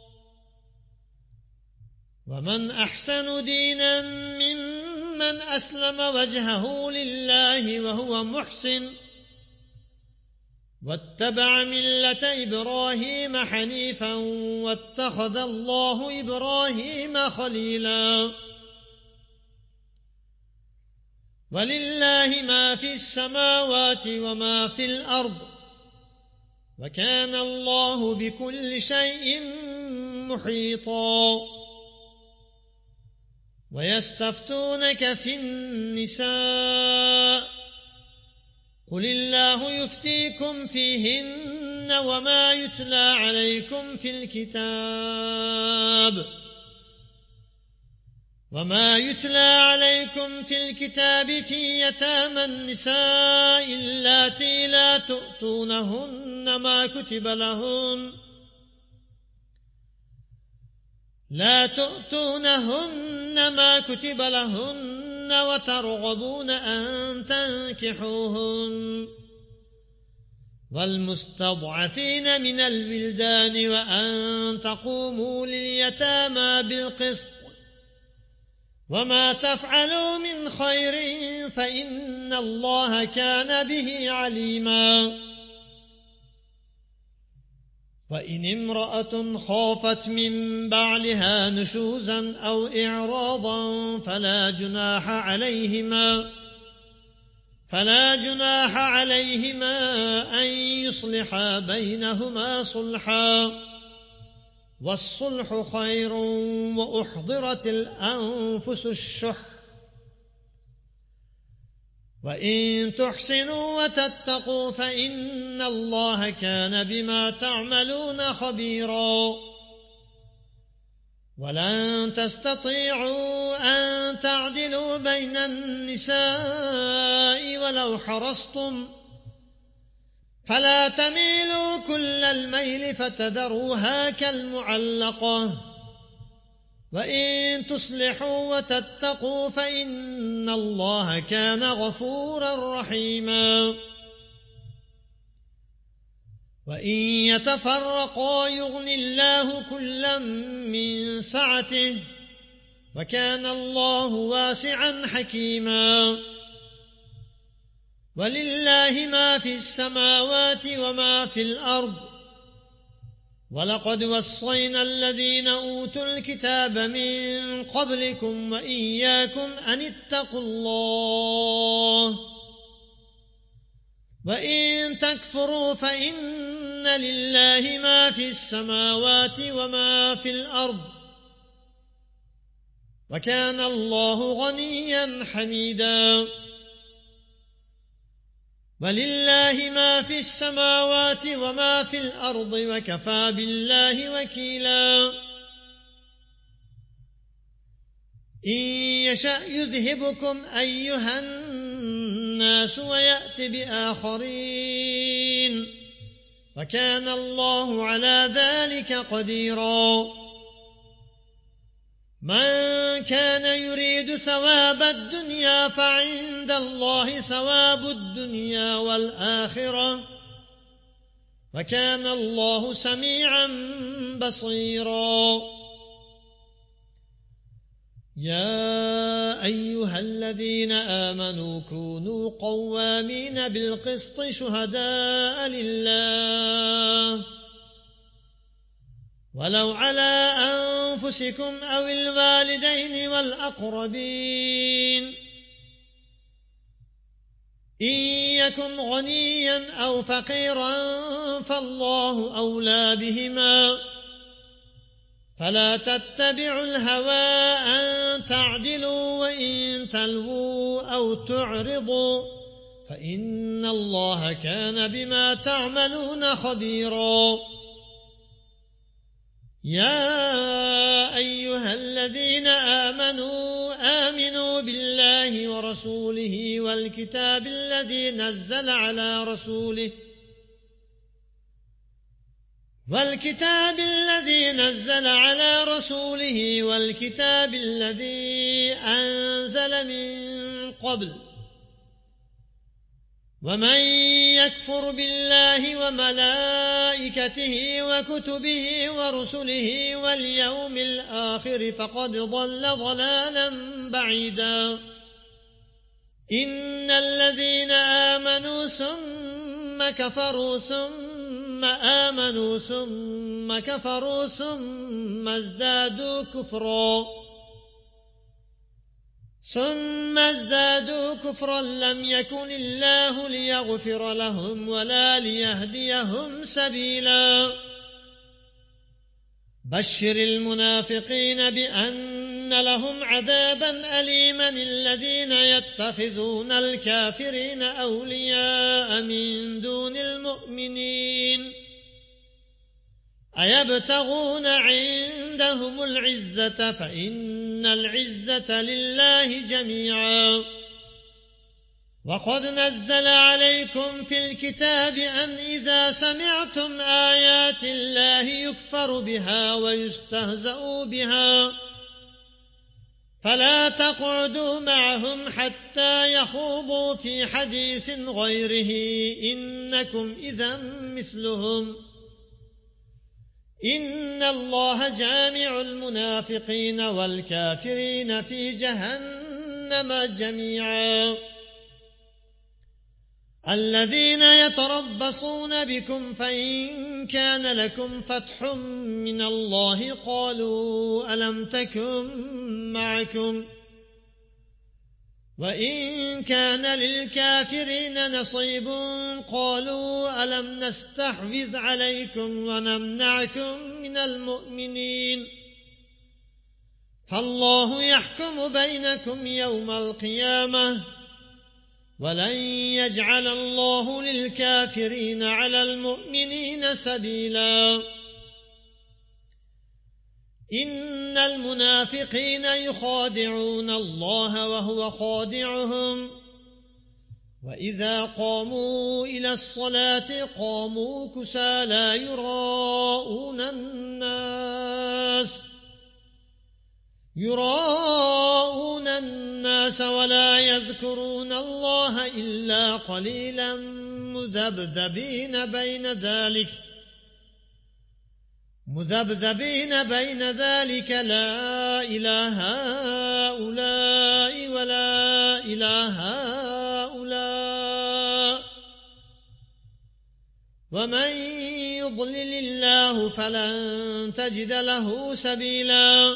Speaker 1: ومن أحسن دينا ممن أسلم وجهه لله وهو محسن واتبع ملة إبراهيم حنيفا واتخذ الله إبراهيم خليلا ولله ما في السماوات وما في الأرض وكان الله بكل شيء محيطا ويستفتونك في النساء قل الله يفتيكم فيهن وما يتلى عليكم في الكتاب وما يتلى عليكم في الكتاب في يتامى النساء اللاتي لا تؤتونهن ما كتب لهن لا تؤتونهن ما كتب لهن وترغبون أن تنكحوهن والمستضعفين من الولدان وأن تقوموا لليتامى بالقسط وما تفعلوا من خير فإن الله كان به عليما وإن امرأة خافت من بعلها نشوزا أو إعراضا فلا جناح عليهما فلا جناح عليهما أن يصلحا بينهما صلحا والصلح خير وأحضرت الأنفس الشح وإن تحسنوا وتتقوا فإن الله كان بما تعملون خبيرا ولن تستطيعوا أن تعدلوا بين النساء ولو حرصتم فلا تميلوا كل الميل فتذروها كالمعلقة وإن تصلحوا وتتقوا فإن الله كان غفورا رحيما وإن يتفرقا يغن الله كلا من سعته وكان الله واسعا حكيما ولله ما في السماوات وما في الأرض ولقد وصينا الذين أوتوا الكتاب من قبلكم وإياكم أن اتقوا الله وإن تكفروا فإن لله ما في السماوات وما في الأرض وكان الله غنيا حميدا ولله ما في السماوات وما في الأرض وكفى بالله وكيلا إن يشأ يذهبكم أيها الناس ويأت بآخرين وكان الله على ذلك قديرا من كان يريد ثواب الدنيا فعند الله ثواب الدنيا والآخرة وكان الله سميعا بصيرا يا أيها الذين آمنوا كونوا قوامين بالقسط شهداء لله ولو على أنفسكم أو الوالدين والأقربين إن يكن غنيا أو فقيرا فالله أولى بهما فلا تتبعوا الهوى أن تعدلوا وإن تلووا أو تعرضوا فإن الله كان بما تعملون خبيرا يا أيها الذين آمنوا آمنوا بالله ورسوله والكتاب الذي نزل على رسوله والكتاب الذي نزل على رسوله والكتاب الذي أنزل من قبل ومن يكفر بالله وملائكته وكتبه ورسله واليوم الآخر فقد ضل ضلالا بعيدا إن الذين آمنوا ثم كفروا ثم آمنوا ثم كفروا ثم ازدادوا كفرا ثم ازدادوا كفرا لم يكن الله ليغفر لهم ولا ليهديهم سبيلا بشر المنافقين بأن لهم عذابا أليما الذين يتخذون الكافرين أولياء من دون المؤمنين أيبتغون عندهم العزة فإن العزة لله جميعا وقد نزل عليكم في الكتاب أن إذا سمعتم آيات الله يكفر بها ويستهزأ بها فلا تقعدوا معهم حتى يخوضوا في حديث غيره إنكم إذا مثلهم إن الله جامع المنافقين والكافرين في جهنم جميعا الذين يتربصون بكم فإن كان لكم فتح من الله قالوا ألم تكن معكم وإن كان للكافرين نصيب قالوا ألم نستحوذ عليكم ونمنعكم من المؤمنين فالله يحكم بينكم يوم القيامة ولن يجعل الله للكافرين على المؤمنين سبيلا إن المنافقين يخادعون الله وهو خادعهم وإذا قاموا إلى الصلاة قاموا كسالى يراءون الناس يراءون الناس ولا يذكرون الله إلا قليلا مذبذبين بين ذلك مذبذبين بين ذلك لا إله هؤلاء ولا إله هؤلاء ومن يضلل الله فلن تجد له سبيلا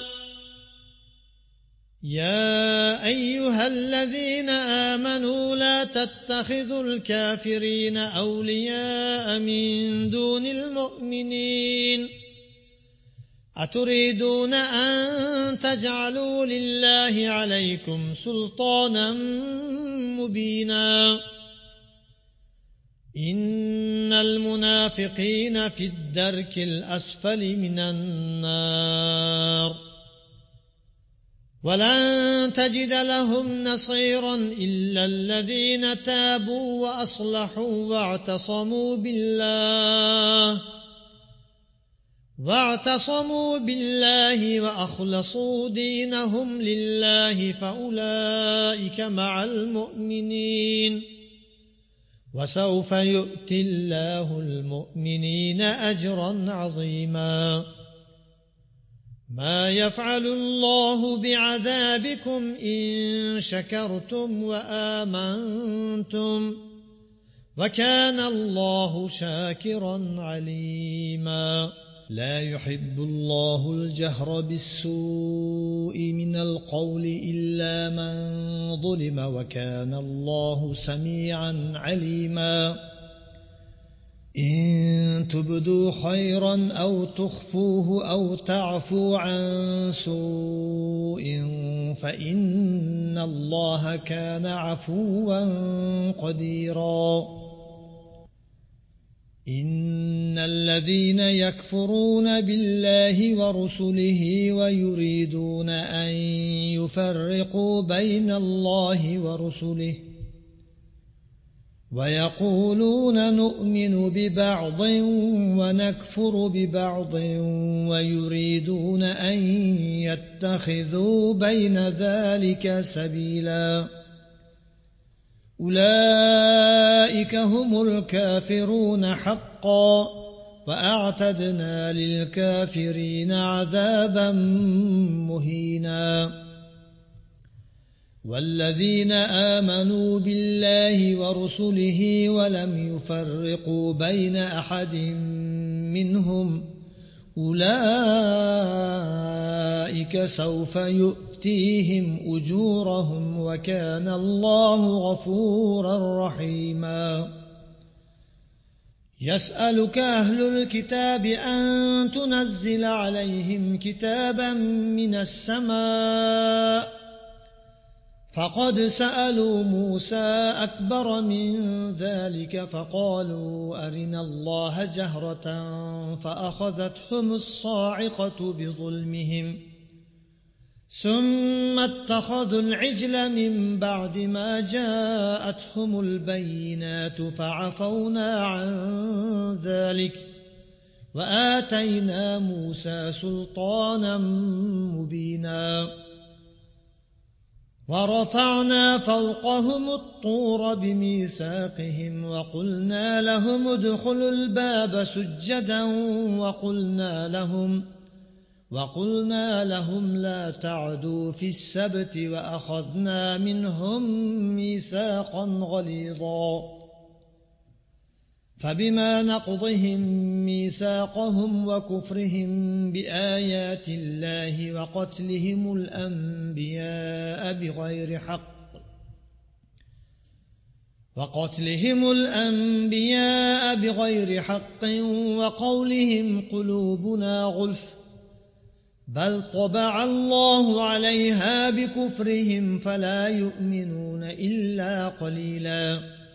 Speaker 1: يا أيها الذين آمنوا لا تتخذوا الكافرين أولياء من دون المؤمنين أتريدون أن تجعلوا لله عليكم سلطانا مبينا إن المنافقين في الدرك الأسفل من النار ولن تجد لهم نصيرا إلا الذين تابوا وأصلحوا واعتصموا بالله واعتصموا بالله وأخلصوا دينهم لله فأولئك مع المؤمنين وسوف يؤتي الله المؤمنين أجرا عظيما ما يفعل الله بعذابكم إن شكرتم وآمنتم وكان الله شاكرا عليما لا يحب الله الجهر بالسوء من القول إلا من ظلم وكان الله سميعا عليما إن تبدوا خيرا أو تخفوه أو تعفوا عن سوء فإن الله كان عفوا قديرا إن الذين يكفرون بالله ورسله ويريدون أن يفرقوا بين الله ورسله ويقولون نؤمن ببعض ونكفر ببعض ويريدون أن يتخذوا بين ذلك سبيلا أولئك هم الكافرون حقا وأعتدنا للكافرين عذابا مهينا والذين آمنوا بالله ورسله ولم يفرقوا بين أحد منهم أولئك سوف يؤتيهم أجورهم وكان الله غفورا رحيما يسألك أهل الكتاب أن تنزل عليهم كتابا من السماء فقد سألوا موسى أكبر من ذلك فقالوا أرنا الله جهرة فأخذتهم الصاعقة بظلمهم ثم اتخذوا العجل من بعد ما جاءتهم البينات فعفونا عن ذلك وآتينا موسى سلطانا مبينا ورفعنا فوقهم الطور بميثاقهم وقلنا لهم ادخلوا الباب سجدا وقلنا لهم وقلنا لهم لا تعدوا في السبت وأخذنا منهم ميثاقا غليظا فبما نقضهم ميثاقهم وكفرهم بآيات الله وقتلهم الأنبياء بغير حق وقتلهم الأنبياء بغير حق وقولهم قلوبنا غلف بل طبع الله عليها بكفرهم فلا يؤمنون إلا قليلا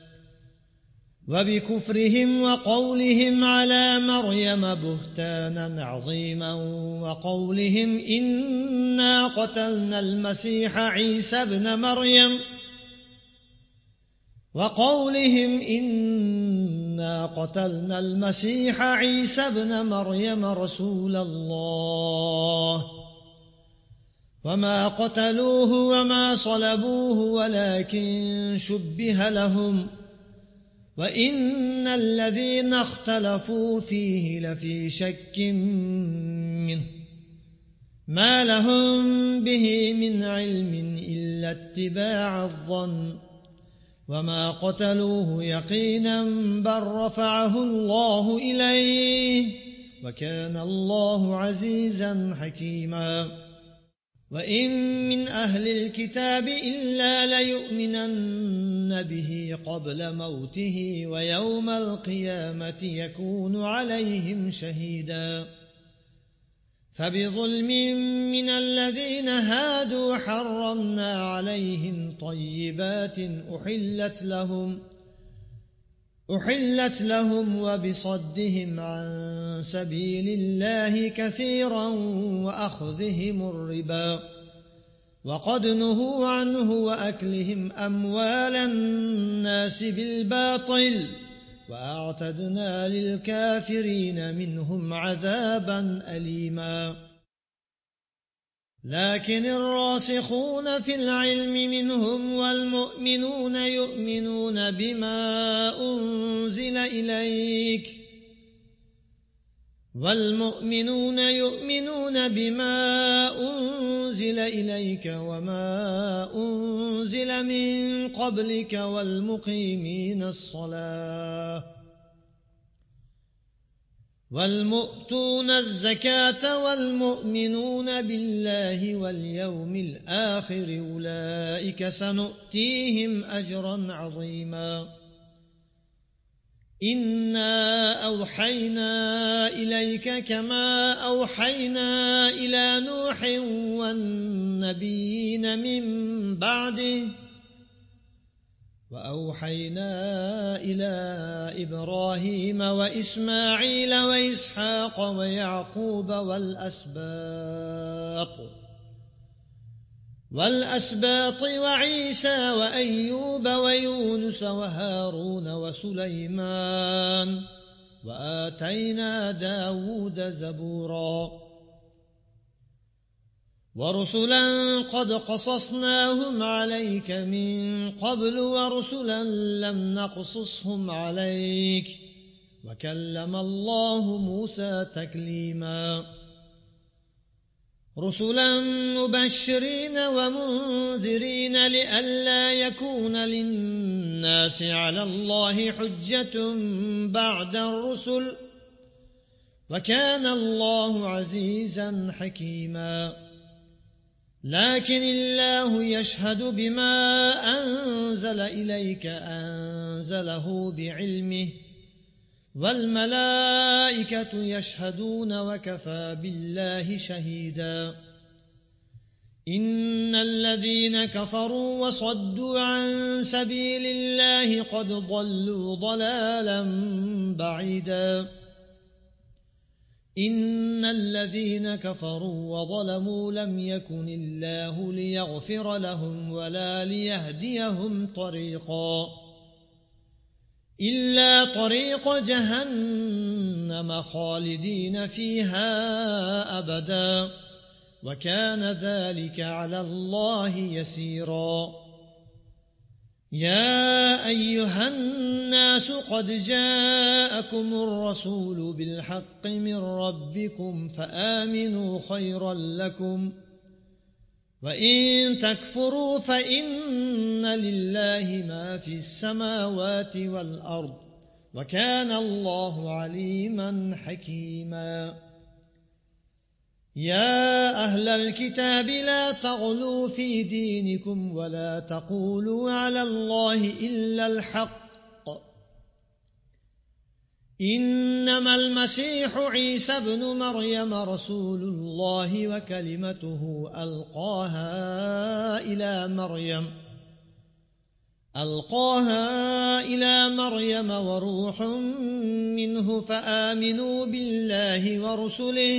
Speaker 1: وبكفرهم وقولهم على مريم بهتانا عظيما وقولهم إنا قتلنا المسيح عيسى ابن مريم وقولهم إنا قتلنا المسيح عيسى ابن مريم رسول الله وما قتلوه وما صلبوه ولكن شبه لهم وإن الذين اختلفوا فيه لفي شك منه ما لهم به من علم إلا اتباع الظن وما قتلوه يقينا بل رفعه الله إليه وكان الله عزيزا حكيما وإن من أهل الكتاب إلا ليؤمنن به قبل موته ويوم القيامة يكون عليهم شهيدا فبظلم من الذين هادوا حرمنا عليهم طيبات أحلت لهم أحلت لهم وبصدهم عن سبيل الله كثيرا وأخذهم الربا وقد نهوا عنه وأكلهم أموال الناس بالباطل وأعتدنا للكافرين منهم عذابا أليما لكن الراسخون في العلم منهم والمؤمنون يؤمنون بما أنزل إليك والمؤمنون يؤمنون بما أنزل إليك وما أنزل من قبلك والمقيمين الصلاة والمؤتون الزكاة والمؤمنون بالله واليوم الآخر أولئك سنؤتيهم أجرا عظيما إنا أوحينا إليك كما أوحينا إلى نوح والنبيين من بعده وأوحينا إلى إبراهيم وإسماعيل وإسحاق ويعقوب والأسباط والأسباط وعيسى وأيوب ويونس وهارون وسليمان وآتينا داود زبورا ورسلا قد قصصناهم عليك من قبل ورسلا لم نقصصهم عليك وكلم الله موسى تكليما رسلا مبشرين ومنذرين لئلا يكون للناس على الله حجة بعد الرسل وكان الله عزيزا حكيما لكن الله يشهد بما أنزل إليك أنزله بعلمه والملائكة يشهدون وكفى بالله شهيدا إن الذين كفروا وصدوا عن سبيل الله قد ضلوا ضلالا بعيدا إن الذين كفروا وظلموا لم يكن الله ليغفر لهم ولا ليهديهم طريقا إلا طريق جهنم خالدين فيها أبدا وكان ذلك على الله يسيرا يا أيها الناس قد جاءكم الرسول بالحق من ربكم فآمنوا خيرا لكم وإن تكفروا فإن لله ما في السماوات والأرض وكان الله عليما حكيما يا أهل الكتاب لا تغلوا في دينكم ولا تقولوا على الله إلا الحق إنما المسيح عيسى ابن مريم رسول الله وكلمته ألقاها إلى مريم ألقاها إلى مريم وروح منه فآمنوا بالله ورسله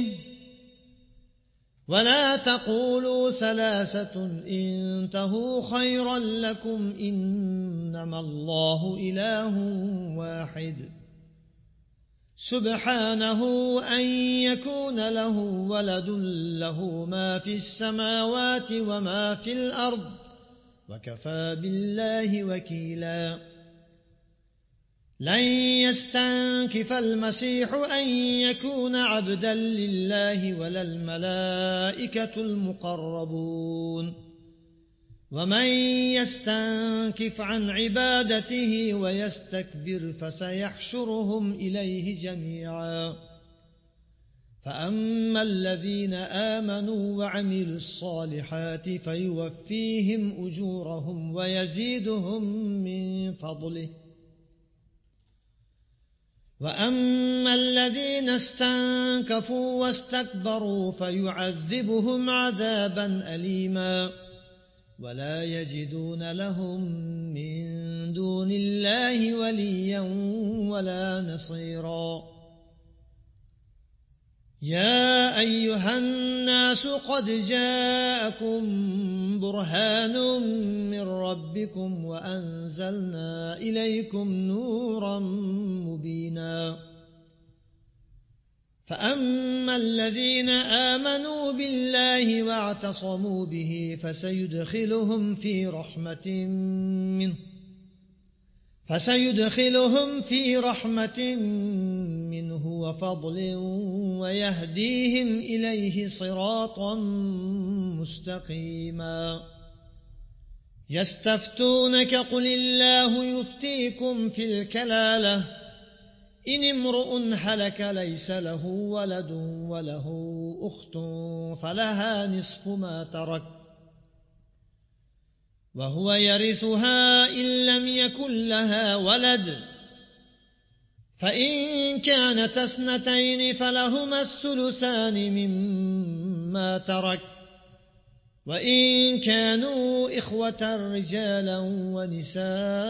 Speaker 1: ولا تقولوا ثلاثة انتهوا خيرا لكم إنما الله إله واحد سبحانه أن يكون له ولد له ما في السماوات وما في الأرض وكفى بالله وكيلا لن يستنكف المسيح أن يكون عبدا لله ولا الملائكة المقربون ومن يستنكف عن عبادته ويستكبر فسيحشرهم إليه جميعا فأما الذين آمنوا وعملوا الصالحات فيوفيهم أجورهم ويزيدهم من فضله وأما الذين استنكفوا واستكبروا فيعذبهم عذابا أليما ولا يجدون لهم من دون الله وليا ولا نصيرا يا أيها الناس قد جاءكم برهان من ربكم وأنزلنا إليكم نورا مبينا فأما الذين آمنوا بالله واعتصموا به فسيدخلهم في رحمة منه فسيدخلهم في رحمة منه وفضل ويهديهم إليه صراطا مستقيما يستفتونك قل الله يفتيكم في الكلالة إن امرؤ هلك ليس له ولد وله أخت فلها نصف ما ترك وهو يرثها إن لم يكن لها ولد فإن كانت اثنتين فلهما الثلثان مما ترك وإن كانوا إخوة رجالا ونساء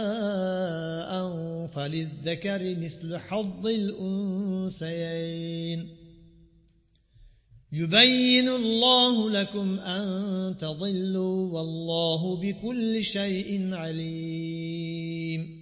Speaker 1: فللذكر مثل حظ الأنثيين يبين الله لكم أن تضلوا والله بكل شيء عليم